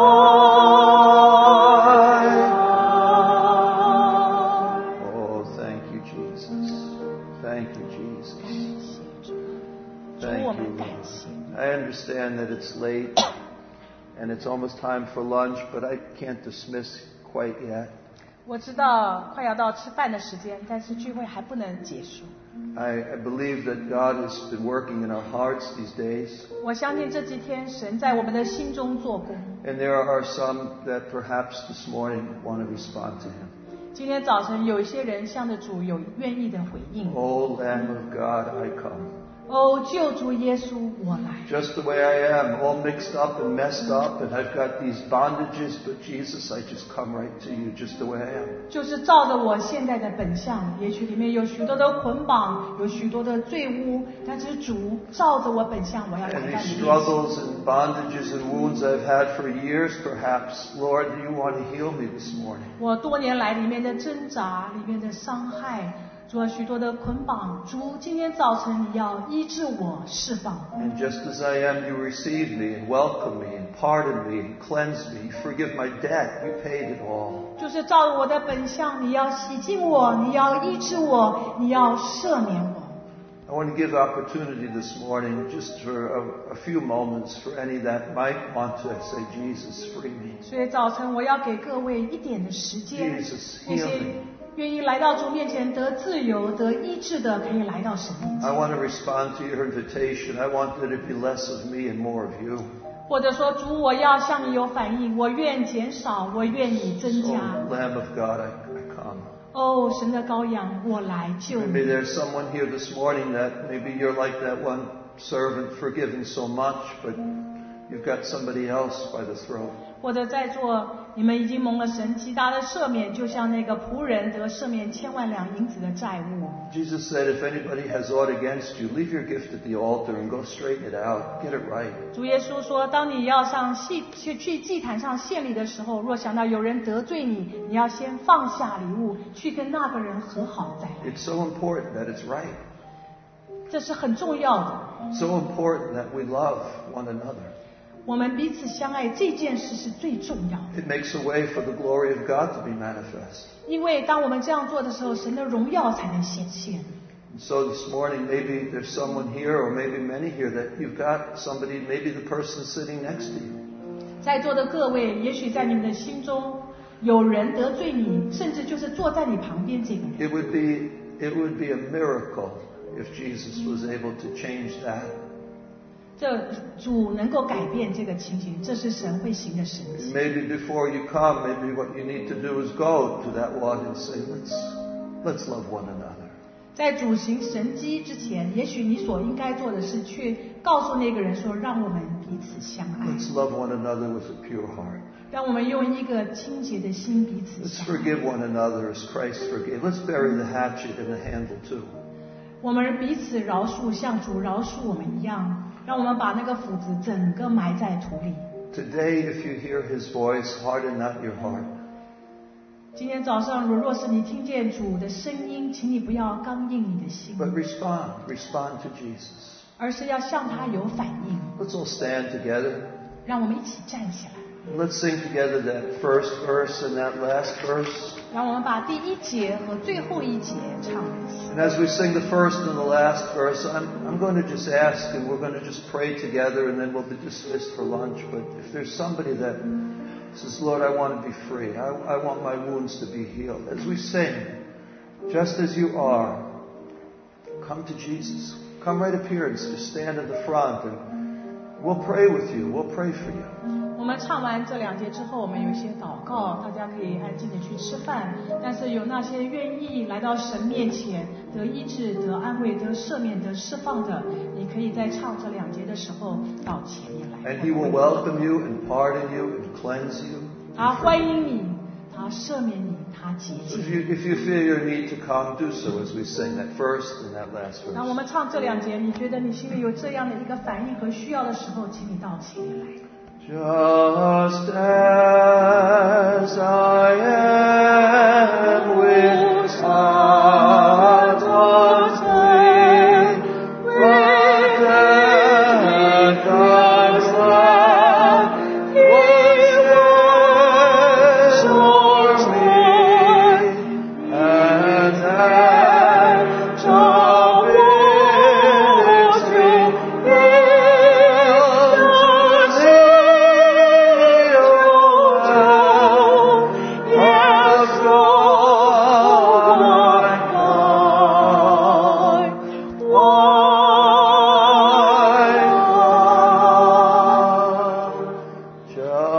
[SPEAKER 1] Oh, thank you, Jesus. Thank you, Jesus. Thank you, Lord. I understand that it's late and it's almost time for lunch, but I can't dismiss quite yet.
[SPEAKER 2] 我知道快要到吃饭的时间，但是聚会还不能结束。
[SPEAKER 1] I, I believe that God has been working in our hearts these days.
[SPEAKER 2] 我相信这几天神在我们的心中做工。
[SPEAKER 1] And there are some that perhaps this morning want to respond to Him.
[SPEAKER 2] 今天早晨有一些人向着主有愿意的回应。
[SPEAKER 1] Oh, Lamb of God, I come.
[SPEAKER 2] 哦，救主耶稣，我来。
[SPEAKER 1] Just the way I am, all mixed up and messed up, and I've got these bondages, but Jesus, I just come right to you just the way I am.
[SPEAKER 2] 就是照着我现在的本相，也许里面有许多的捆绑，有许多的罪污，但是主照着我本相，我要来
[SPEAKER 1] And
[SPEAKER 2] 到
[SPEAKER 1] these
[SPEAKER 2] 你面前。
[SPEAKER 1] struggles and bondages and wounds I've had for years, perhaps, Lord, you want to heal me this morning.
[SPEAKER 2] 我多年来里面的挣扎，里面的伤害，主啊，许多的捆绑，主今天早晨你要医治我，释放我。
[SPEAKER 1] And just as I am, you receive me and welcome me and pardon me and cleanse me. You forgive my debt. You paid it all.
[SPEAKER 2] 就是照着我的本相，你要洗净我，你要医治我，你要赦免我。
[SPEAKER 1] I want to give opportunity this morning just for a, a few moments for any that might want to say, Jesus, free me.
[SPEAKER 2] 所以早晨我要给各位一点的时间，
[SPEAKER 1] Jesus,
[SPEAKER 2] 那
[SPEAKER 1] heal
[SPEAKER 2] 些
[SPEAKER 1] me.
[SPEAKER 2] 愿意来到主面前得自由、得医治的，可以来到神面
[SPEAKER 1] I
[SPEAKER 2] 前。
[SPEAKER 1] want to respond to your invitation. I want there to be less of me and more of you.
[SPEAKER 2] 或者说，主，我要向你有反应，我愿减少，我愿你增
[SPEAKER 1] So,
[SPEAKER 2] 加。
[SPEAKER 1] Lamb of God, I, I come.
[SPEAKER 2] 哦，神的羔羊，我来救
[SPEAKER 1] Maybe
[SPEAKER 2] 你。
[SPEAKER 1] there's someone here this morning that maybe you're like that one servant forgiven so much, but you've got somebody else by the throat.
[SPEAKER 2] 或者在座你们已经蒙了神极大的赦免，就像那个仆人得赦免千万两银子的债务。
[SPEAKER 1] Jesus said, if anybody has aught against you, leave your gift at the altar and go straighten it out. Get it right.
[SPEAKER 2] 主耶稣说，当你要上祭去去祭坛上献礼的时候，若想到有人得罪你，你要先放下礼物，去跟那个人和好再来。
[SPEAKER 1] It's so important that it's right.
[SPEAKER 2] 这是很重要的。
[SPEAKER 1] So important that we love one another.
[SPEAKER 2] 我们彼此相爱这件事是最重要的，
[SPEAKER 1] It makes a way for the glory of God to be manifest.
[SPEAKER 2] 因为当我们这样做的时候，神的荣耀才能显现。
[SPEAKER 1] And so this morning, maybe there's someone here, or maybe many here, that you've got somebody, maybe the person sitting next to you.
[SPEAKER 2] 在座的各位，也许在你们的心中有人得罪你，甚至就是坐在你旁边这个人。
[SPEAKER 1] It would be, it would be a miracle if Jesus was able to change that.
[SPEAKER 2] 这主能够改变这个情形，这是神会行的神
[SPEAKER 1] And
[SPEAKER 2] 迹。
[SPEAKER 1] maybe before you come, maybe what you need to do is go to that one and say, let's, let's love one another.
[SPEAKER 2] 在主行神迹之前，也许你所应该做的是去告诉那个人说，让我们彼此相爱，
[SPEAKER 1] Let's love one another with a pure heart.
[SPEAKER 2] 让我们用一个清洁的心彼此
[SPEAKER 1] Let's
[SPEAKER 2] 相爱。
[SPEAKER 1] forgive one another as Christ forgave. Let's bury the hatchet in the handle too.
[SPEAKER 2] 我们彼此饶恕，像主饶恕我们一样，让我们把那个斧子整个埋在土里。
[SPEAKER 1] Today, if you hear His voice, harden not your heart.
[SPEAKER 2] 今天早上，如若是你听见主的声音，请你不要刚硬你的心，
[SPEAKER 1] But respond. Respond to Jesus.
[SPEAKER 2] 而是要向他有反应。
[SPEAKER 1] Let's all stand together.
[SPEAKER 2] 让我们一起站起来，
[SPEAKER 1] Let's sing together that first verse and that last verse.
[SPEAKER 2] 让我们把第一节和最后一节唱一起。
[SPEAKER 1] And as we sing the first and the last verse, I'm, I'm going to just ask, and we're going to just pray together, and then we'll be dismissed for lunch. But if there's somebody that says, Lord, I want to be free. I, I want my wounds to be healed. As we sing, just as you are, come to Jesus. Come right up here and just stand in the front, and we'll pray with you. We'll pray for you.
[SPEAKER 2] 我们唱完这两节之后，我们有一些祷告，大家可以安静的去吃饭。但是有那些愿意来到神面前得医治、得安慰、得赦免、得释放的，你可以在唱这两节的时候到前面来。
[SPEAKER 1] And He will welcome you and pardon you and cleanse you.
[SPEAKER 2] 他欢迎你，他赦免你，他洁
[SPEAKER 1] So
[SPEAKER 2] 净
[SPEAKER 1] if
[SPEAKER 2] 你。
[SPEAKER 1] you, if you feel your need to come, do so as we sing that first and that last
[SPEAKER 2] 当我
[SPEAKER 1] verse.
[SPEAKER 2] 们唱这两节，你觉得你心里有这样的一个反应和需要的时候，请你到前面来。
[SPEAKER 1] Just as I am with heart unclean, but that God's love was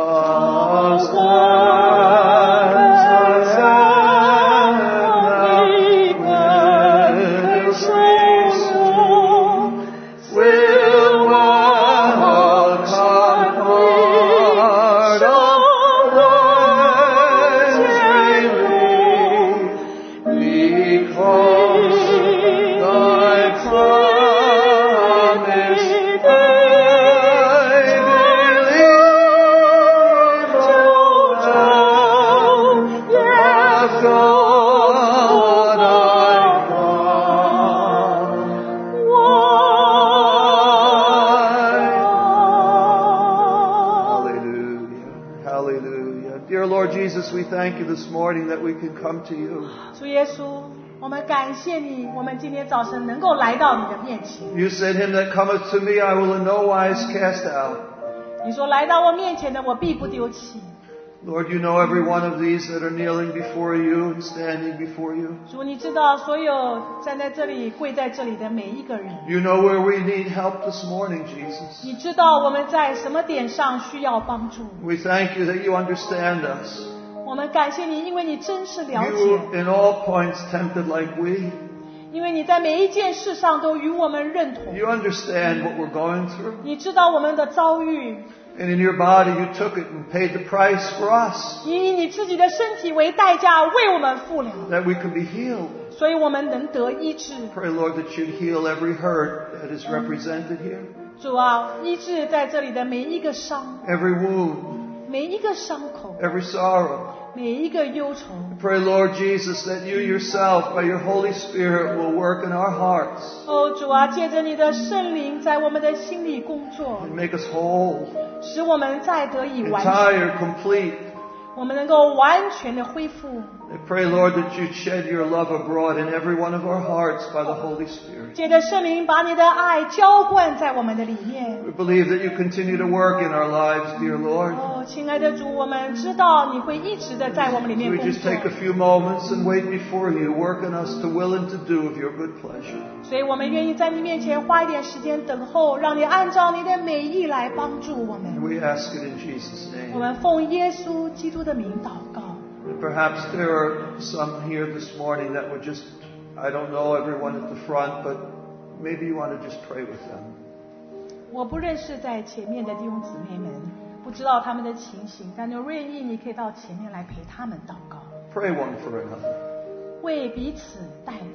[SPEAKER 1] We thank you this morning that we can come to you.
[SPEAKER 2] 主耶稣，我们感谢你，我们今天早晨能够来到你的面前。
[SPEAKER 1] You said, "Him that cometh to me, I will in no wise cast out."
[SPEAKER 2] 你说来到我面前的，我必不丢弃。
[SPEAKER 1] Lord, you know every one of these that are kneeling before you and standing before you.
[SPEAKER 2] 主，你知道所有站在这里、跪在这里的每一个人。
[SPEAKER 1] You know where we need help this morning, Jesus.
[SPEAKER 2] 你知道我们在什么点上需要帮助。
[SPEAKER 1] We thank you that you understand us.
[SPEAKER 2] 我们感谢你，因为你真是了
[SPEAKER 1] You
[SPEAKER 2] 解。
[SPEAKER 1] in all points tempted like we.
[SPEAKER 2] 因为你在每一件事上都与我们认同。
[SPEAKER 1] You understand what we're going through.
[SPEAKER 2] 你知道我们的遭遇。
[SPEAKER 1] And in your body you took it and paid the price for us.
[SPEAKER 2] 你以你自己的身体为代价为我们付了。
[SPEAKER 1] That we could be healed.
[SPEAKER 2] 所以我们能得医治。
[SPEAKER 1] Pray, Lord, that you'd heal every hurt that is represented here.
[SPEAKER 2] 主啊，医治在这里的每一个伤。
[SPEAKER 1] Every wound.
[SPEAKER 2] 每一个伤口。
[SPEAKER 1] Every sorrow.
[SPEAKER 2] 每一个忧愁。
[SPEAKER 1] Pray, Lord Jesus, that you yourself, by your Holy Spirit, will work in our hearts.
[SPEAKER 2] 哦，主啊，借着你的圣灵在我们的心里工作，
[SPEAKER 1] And make us whole.
[SPEAKER 2] 使我们再得以完全，
[SPEAKER 1] Entire, complete.
[SPEAKER 2] 我们能够完全的恢复。
[SPEAKER 1] I pray, Lord, that you'd shed your love abroad in every one of our hearts by the Holy Spirit.
[SPEAKER 2] 借着圣灵把你的爱浇灌在我们的里面。
[SPEAKER 1] We believe that you continue to work in our lives, dear Lord.
[SPEAKER 2] 哦，亲爱的主，我们知道你会一直的在我们里面
[SPEAKER 1] We
[SPEAKER 2] 工
[SPEAKER 1] just
[SPEAKER 2] 作，
[SPEAKER 1] take a few moments and wait before you, work in us to will and to do of your good pleasure.
[SPEAKER 2] 所以我们愿意在你面前花一点时间等候，让你按照你的美意来帮助我
[SPEAKER 1] And
[SPEAKER 2] 们。
[SPEAKER 1] we ask it in Jesus'
[SPEAKER 2] 我
[SPEAKER 1] name.
[SPEAKER 2] 们奉耶稣基督的名祷告。
[SPEAKER 1] And perhaps there are some here this morning that would just, I don't know everyone at the front, but maybe you want to just pray with them.
[SPEAKER 2] 我不认识在前面的弟兄姊妹们，不知道他们的情形，但就愿意你可以到前面来陪他们祷告，
[SPEAKER 1] Pray one for another.
[SPEAKER 2] 为彼此代祷，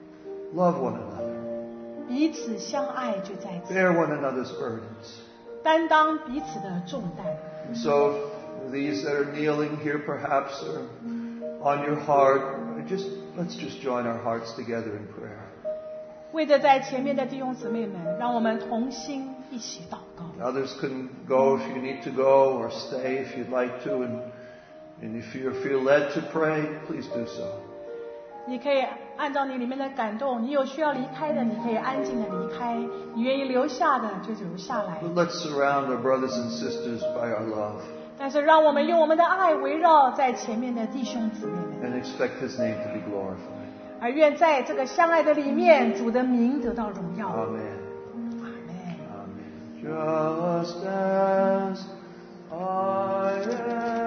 [SPEAKER 1] Love one another.
[SPEAKER 2] 彼此相爱就在此，
[SPEAKER 1] Bear one another's burdens.
[SPEAKER 2] 担当彼此的重担。
[SPEAKER 1] And so if these that are kneeling here perhaps are on your heart, just let's just join our hearts together in prayer.
[SPEAKER 2] 为着在前面的弟兄姊妹们，让我们同心一起祷告。
[SPEAKER 1] Others can go if you need to go or stay if you'd like to. And, and if you feel led to pray, please do so.
[SPEAKER 2] 你可以按照你里面的感动，你有需要离开的，你可以安静的离开；你愿意留下的，就留下来。
[SPEAKER 1] But let's surround our brothers and sisters by our love
[SPEAKER 2] 但是让我们用我们的爱围绕在前面的弟兄姊妹们，
[SPEAKER 1] and expect His name to be glorified.
[SPEAKER 2] 而愿在这个相爱的里面，主的名得到荣耀。
[SPEAKER 1] Amen.
[SPEAKER 2] 阿门。
[SPEAKER 1] Amen. Just as I am.